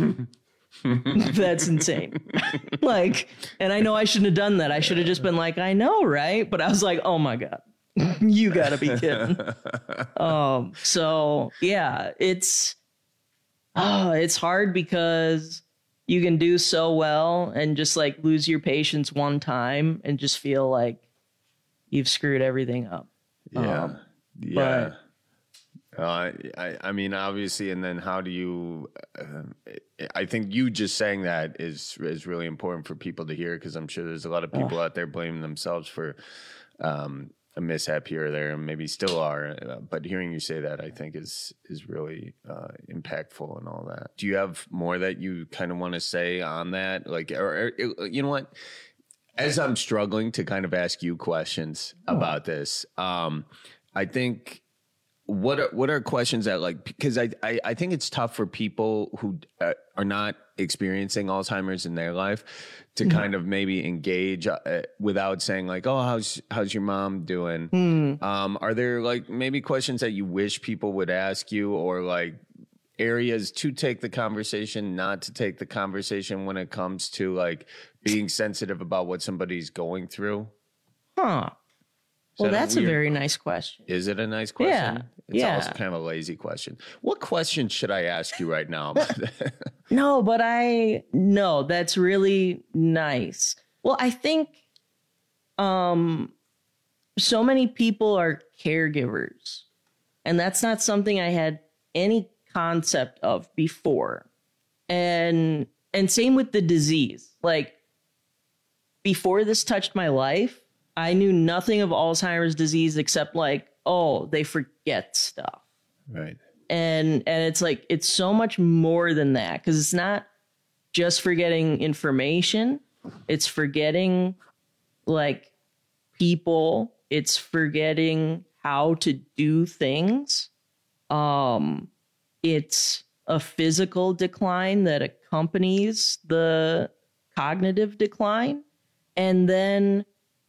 that's insane. Like, and I know I shouldn't have done that. I should have just been like, I know, right? But I was like, oh my God, you gotta be kidding. um, so yeah, it's, oh, it's hard because you can do so well and just like lose your patience one time and just feel like you've screwed everything up. Yeah. Um, yeah. Uh, I, I mean, obviously, and then how do you? Uh, I think you just saying that is is really important for people to hear, because I'm sure there's a lot of people out there blaming themselves for um, a mishap here or there, and maybe still are. Uh, but hearing you say that, I think is is really uh, impactful and all that. Do you have more that you kind of want to say on that? Like, or, or you know what? As I'm struggling to kind of ask you questions about this, um, I think. What are, what are questions that, like, because I, I, I think it's tough for people who uh, are not experiencing Alzheimer's in their life to mm-hmm. kind of maybe engage uh, without saying like, oh, how's, how's your mom doing? Mm. Um, are there like maybe questions that you wish people would ask you, or like areas to take the conversation, not to take the conversation when it comes to like being sensitive about what somebody's going through? Huh. Well, that's a, a very nice question. Is it a nice question? Yeah. It's yeah. also kind of a lazy question. What question should I ask you right now? No, but I, no, that's really nice. Well, I think um, so many people are caregivers, and that's not something I had any concept of before. And, and same with the disease. Like, before this touched my life, I knew nothing of Alzheimer's disease except like, oh, they forget stuff. Right. And and it's like, it's so much more than that, because it's not just forgetting information. It's forgetting like people. It's forgetting how to do things. Um, it's a physical decline that accompanies the cognitive decline. And then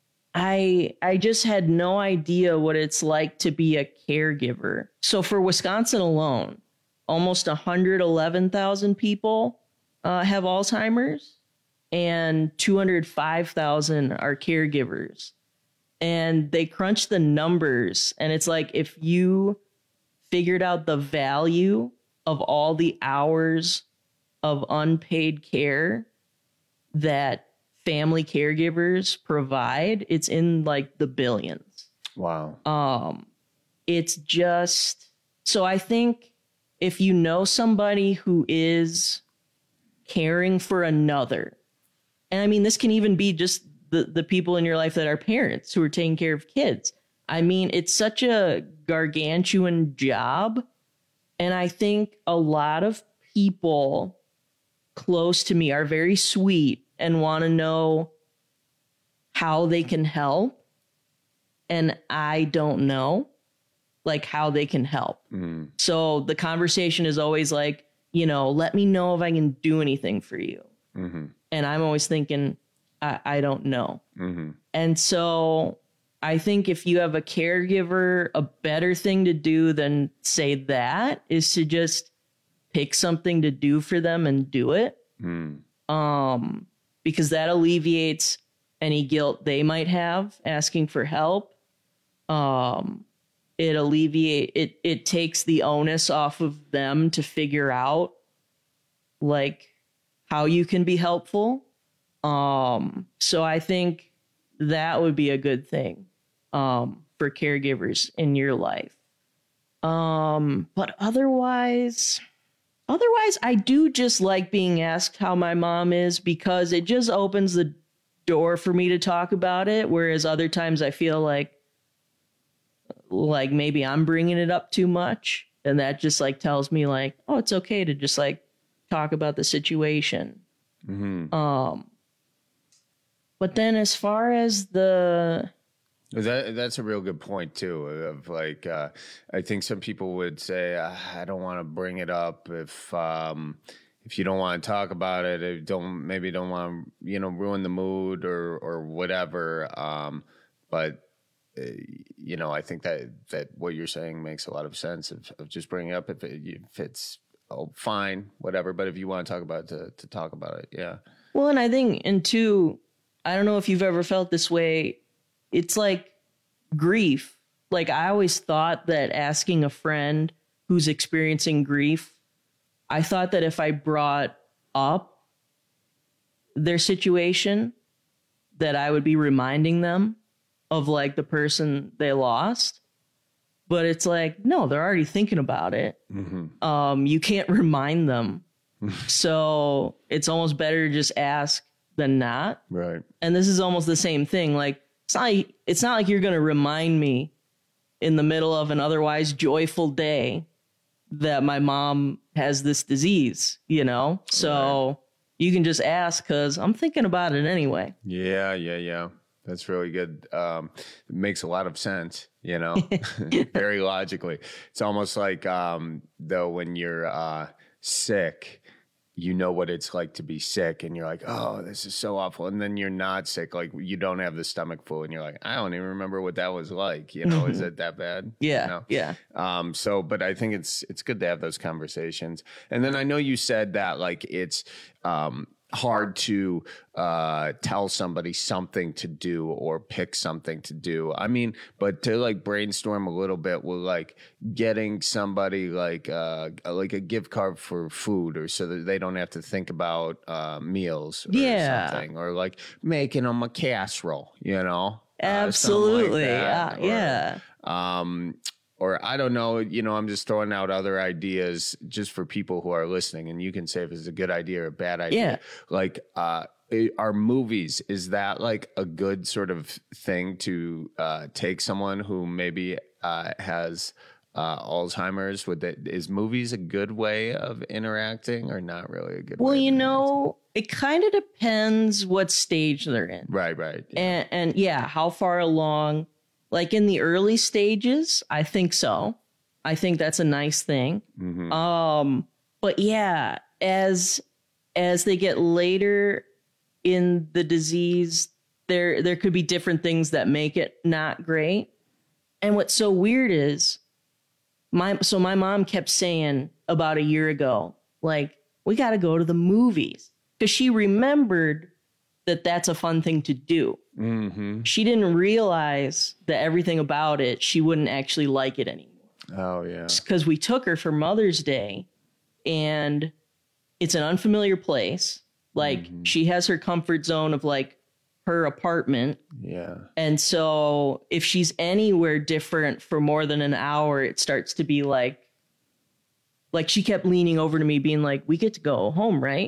I I just had no idea what it's like to be a caregiver. So for Wisconsin alone, almost one hundred eleven thousand people uh, have Alzheimer's, and two hundred five thousand are caregivers. And they crunch the numbers, and it's like, if you figured out the value of all the hours of unpaid care that family caregivers provide, it's in like the billions. Wow. Um, it's just, so I think if you know somebody who is caring for another, and I mean, this can even be just the, the people in your life that are parents who are taking care of kids. I mean, it's such a gargantuan job. And I think a lot of people close to me are very sweet and want to know how they can help. And I don't know, like, how they can help. Mm. So the conversation is always like, you know, let me know if I can do anything for you. Mm-hmm. And I'm always thinking, I, I don't know. Mm-hmm. And so I think if you have a caregiver, a better thing to do than say that is to just pick something to do for them and do it. Mm. Um, because that alleviates any guilt they might have asking for help. Um, it alleviate it. It takes the onus off of them to figure out like how you can be helpful. Um, so I think that would be a good thing um, for caregivers in your life. Um, but otherwise, otherwise, I do just like being asked how my mom is because it just opens the door for me to talk about it. Whereas other times I feel like, like maybe I'm bringing it up too much. And that just like tells me like, oh, it's okay to just like talk about the situation. Mm-hmm. Um, but then as far as the, That that's a real good point too. Of like, uh, I think some people would say, I don't want to bring it up if um, if you don't want to talk about it. If don't maybe don't want to you know ruin the mood or or whatever. Um, but uh, you know, I think that that what you're saying makes a lot of sense. Of, of just bringing it up if, it, if it's oh fine, whatever. But if you want to talk about it, to to talk about it, yeah. Well, and I think and two, I don't know if you've ever felt this way. It's like grief. Like I always thought that asking a friend who's experiencing grief, I thought that if I brought up their situation, that I would be reminding them of like the person they lost. But it's like, no, they're already thinking about it. Mm-hmm. Um, you can't remind them. So it's almost better to just ask than not. Right. And this is almost the same thing. Like, It's not, like, it's not like you're going to remind me in the middle of an otherwise joyful day that my mom has this disease, you know? So right. You can just ask because I'm thinking about it anyway. Yeah, yeah, yeah. That's really good. Um, it makes a lot of sense, you know, very logically. It's almost like, um, though, when you're uh, sick, you know what it's like to be sick and you're like, oh, this is so awful. And then you're not sick. Like you don't have the stomach flu and you're like, I don't even remember what that was like. You know, mm-hmm. Is it that bad? Yeah. You know? Yeah. Um, so, but I think it's, it's good to have those conversations. And then I know you said that like, it's, um, hard to uh tell somebody something to do or pick something to do. I mean, but to like brainstorm a little bit with like getting somebody like uh like a gift card for food or so that they don't have to think about uh meals or yeah. something, or like making them a casserole, you know. Absolutely. Uh, like yeah. Or, yeah. Um Or I don't know, you know, I'm just throwing out other ideas just for people who are listening, and you can say if it's a good idea or a bad idea. Yeah. Like, uh, are movies, is that like a good sort of thing to uh, take someone who maybe uh, has uh, Alzheimer's? Would that, is movies a good way of interacting or not really a good well, way? Well, you know, it kind of depends what stage they're in. Right, right. Yeah. And, and yeah, how far along. Like in the early stages, I think so. I think that's a nice thing. Mm-hmm. Um, but yeah, as as they get later in the disease, there there could be different things that make it not great. And what's so weird is my so my mom kept saying about a year ago, like, we got to go to the movies, because she remembered that that's a fun thing to do. Mm-hmm. She didn't realize that everything about it, she wouldn't actually like it anymore. Oh, yeah. Because we took her for Mother's Day, and it's an unfamiliar place. Like, mm-hmm. She has her comfort zone of, like, her apartment. Yeah. And so if she's anywhere different for more than an hour, it starts to be like, like she kept leaning over to me being like, we get to go home, right?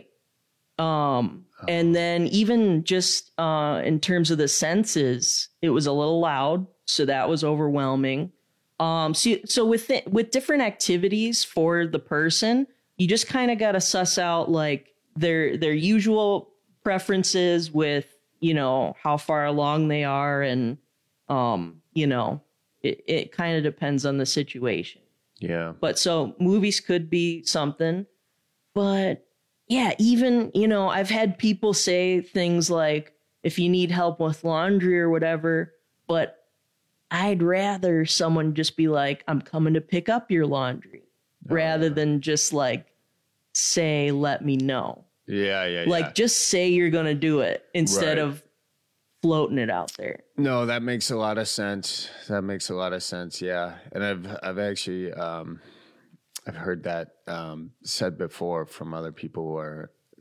Um, oh. And then even just uh, in terms of the senses, it was a little loud. So that was overwhelming. Um, so, so with, th- with different activities for the person, you just kind of got to suss out like their, their usual preferences with, you know, how far along they are. And, um, you know, it, it kind of depends on the situation. Yeah. But so movies could be something, but yeah, even, you know, I've had people say things like, if you need help with laundry or whatever, but I'd rather someone just be like, I'm coming to pick up your laundry, oh, rather yeah. than just like say, let me know. Yeah, yeah, yeah. Like, just say you're going to do it instead right. of floating it out there. No, that makes a lot of sense. That makes a lot of sense. Yeah. And I've, I've actually, um, I've heard that um, said before from other people who are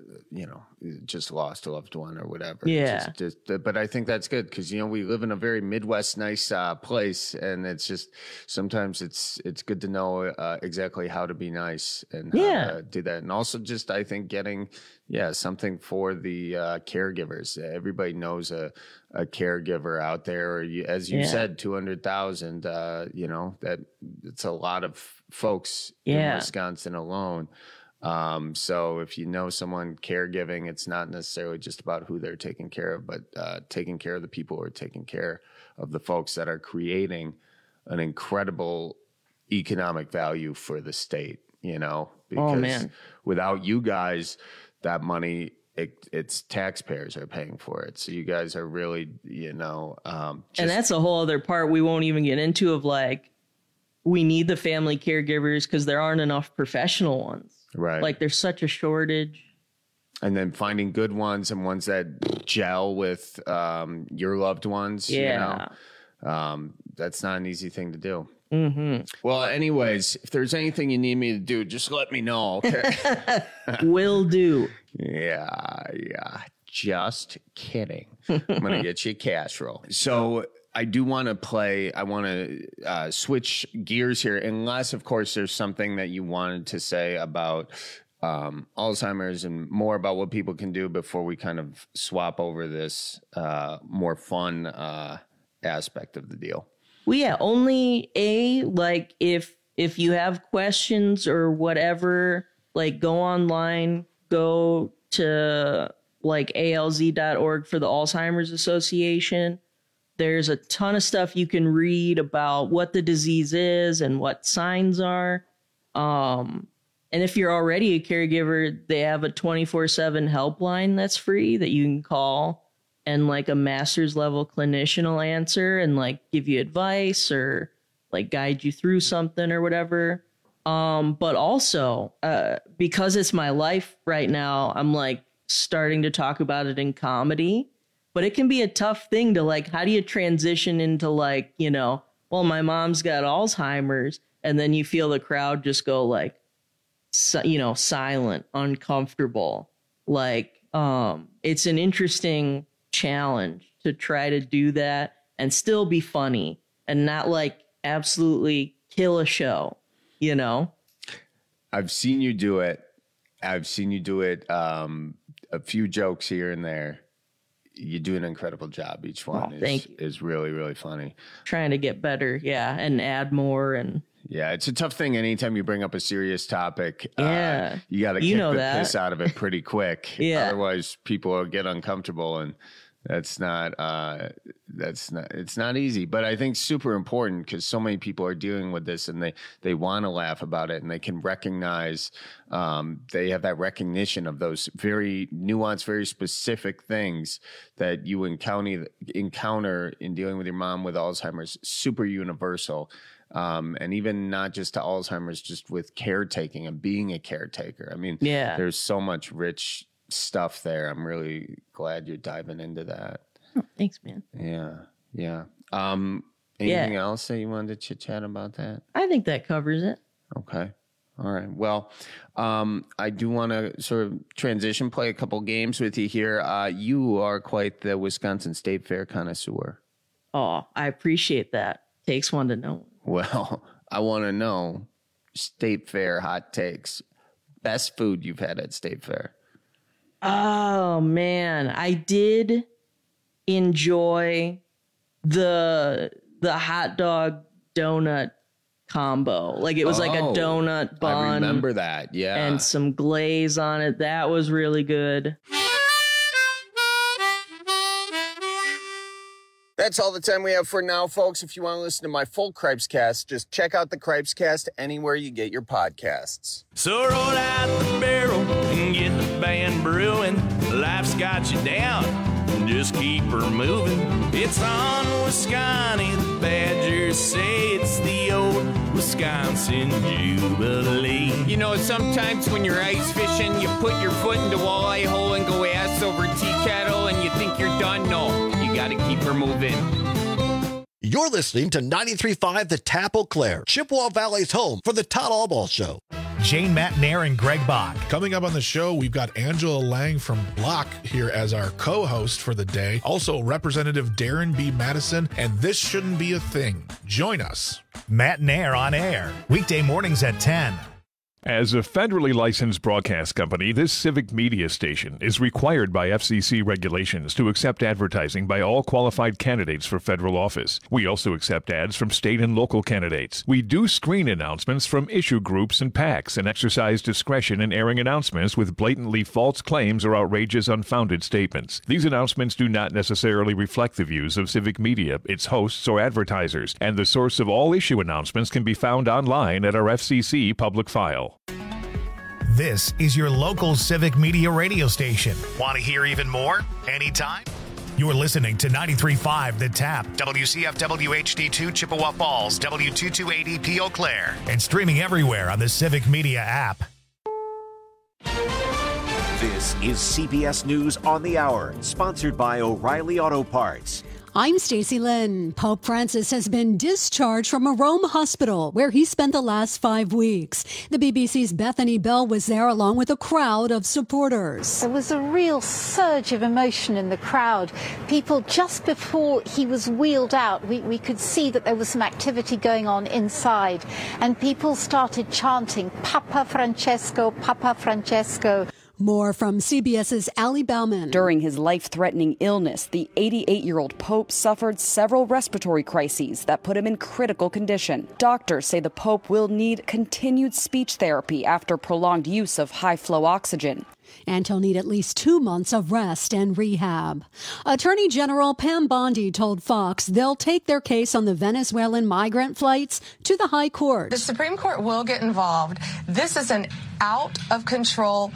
you know, just lost a loved one or whatever. Yeah. Just, just, but I think that's good because, you know, we live in a very Midwest nice uh, place, and it's just sometimes it's it's good to know uh, exactly how to be nice and how Yeah. to do that. And also just, I think, getting, yeah, something for the uh, caregivers. Everybody knows a, a caregiver out there. Or you, as you Yeah. said, two hundred thousand, uh, you know, that it's a lot of folks in Yeah. Wisconsin alone. Um, so if you know someone caregiving, it's not necessarily just about who they're taking care of, but uh, taking care of the people who are taking care of the folks that are creating an incredible economic value for the state, you know, because man. without you guys, that money, it, it's taxpayers are paying for it. So you guys are really, you know, um, just, And that's a whole other part we won't even get into of like, we need the family caregivers because there aren't enough professional ones. right. Like there's such a shortage. And then finding good ones and ones that gel with um, your loved ones. Yeah. You know? um, that's not an easy thing to do. Mm-hmm. Well, anyways, if there's anything you need me to do, just let me know. Okay. Will do. Yeah, yeah. Just kidding. I'm going to get you a cash roll. So I do want to play, I want to uh, switch gears here, unless, of course, there's something that you wanted to say about um, Alzheimer's and more about what people can do before we kind of swap over this uh, more fun uh, aspect of the deal. Well, yeah, only a like if if you have questions or whatever, like go online, go to like A L Z dot org for the Alzheimer's Association. There's a ton of stuff you can read about what the disease is and what signs are. Um, and if you're already a caregiver, they have a twenty-four seven helpline that's free that you can call. And like a master's level clinician will answer and like give you advice or like guide you through something or whatever. Um, but also, uh, because it's my life right now, I'm like starting to talk about it in comedy. But it can be a tough thing to like, how do you transition into like, you know, well, my mom's got Alzheimer's, and then you feel the crowd just go like, si- you know, silent, uncomfortable. Like, um, it's an interesting challenge to try to do that and still be funny and not like absolutely kill a show, you know? I've seen you do it. I've seen you do it. Um, a few jokes here and there. You do an incredible job. Each one Oh, is, thank you. is really, really funny. Trying to get better. Yeah. And add more. And Yeah, it's a tough thing. Anytime you bring up a serious topic, Yeah. uh, you got to You kick know the that. piss out of it pretty quick. Yeah. Otherwise, people will get uncomfortable, and that's not uh, that's not it's not easy. But I think super important because so many people are dealing with this, and they they want to laugh about it, and they can recognize um, they have that recognition of those very nuanced, very specific things that you encounter encounter in dealing with your mom with Alzheimer's. Super universal. Um, and even not just to Alzheimer's, just with caretaking and being a caretaker. I mean, Yeah. there's so much rich stuff there. I'm really glad you're diving into that. Oh, thanks, man. Yeah. Yeah. Um, anything else that you wanted to chit chat about that? I think that covers it. Okay. All right. Well, um, I do want to sort of transition, play a couple games with you here. Uh, you are quite the Wisconsin State Fair connoisseur. Oh, I appreciate that. Takes one to know. Well, I want to know State Fair hot takes. Best food you've had at State Fair. Oh man, I did enjoy the the hot dog donut combo. Like it was like a Oh, donut bun. I remember that. Yeah. And some glaze on it. That was really good. That's all the time we have for now, folks. If you want to listen to my full Cripes Cast, just check out the Cripes Cast anywhere you get your podcasts. So roll out the barrel and get the band brewing. Life's got you down, just keep her moving. It's on Wisconsin, the Badgers say it's the old Wisconsin Jubilee. You know, sometimes when you're ice fishing, you put your foot in the walleye hole and go ass over tea kettle and you think you're done. No, you gotta keep her moving. You're listening to ninety-three point five The Tap Eau Claire, Chippewa Valley's home for the Todd Albaugh Show. Jane Matnair and Greg Bach. Coming up on the show, we've got Angela Lang from Block here as our co-host for the day. Also, Representative Darren B. Madison, and This Shouldn't Be a Thing. Join us. Matnair on air, weekday mornings at ten. As a federally licensed broadcast company, this civic media station is required by F C C regulations to accept advertising by all qualified candidates for federal office. We also accept ads from state and local candidates. We do screen announcements from issue groups and PACs and exercise discretion in airing announcements with blatantly false claims or outrageous unfounded statements. These announcements do not necessarily reflect the views of civic media, its hosts, or advertisers, and the source of all issue announcements can be found online at our F C C public file. This is your local civic media radio station. Want to hear even more? Anytime? You're listening to ninety-three point five The Tap, W C F W H D two Chippewa Falls, W two twenty-eight E P Eau Claire, and streaming everywhere on the Civic Media app. This is C B S News on the Hour, sponsored by O'Reilly Auto Parts. I'm Stacey Lynn. Pope Francis has been discharged from a Rome hospital where he spent the last five weeks. The B B C's Bethany Bell was there along with a crowd of supporters. There was a real surge of emotion in the crowd. People, just before he was wheeled out, we, we could see that there was some activity going on inside. And people started chanting, Papa Francesco, Papa Francesco. More from CBS's Allie Bauman. During his life-threatening illness, the eighty-eight-year-old Pope suffered several respiratory crises that put him in critical condition. Doctors say the Pope will need continued speech therapy after prolonged use of high-flow oxygen. And he'll need at least two months of rest and rehab. Attorney General Pam Bondi told Fox they'll take their case on the Venezuelan migrant flights to the High Court. The Supreme Court will get involved. This is an out-of-control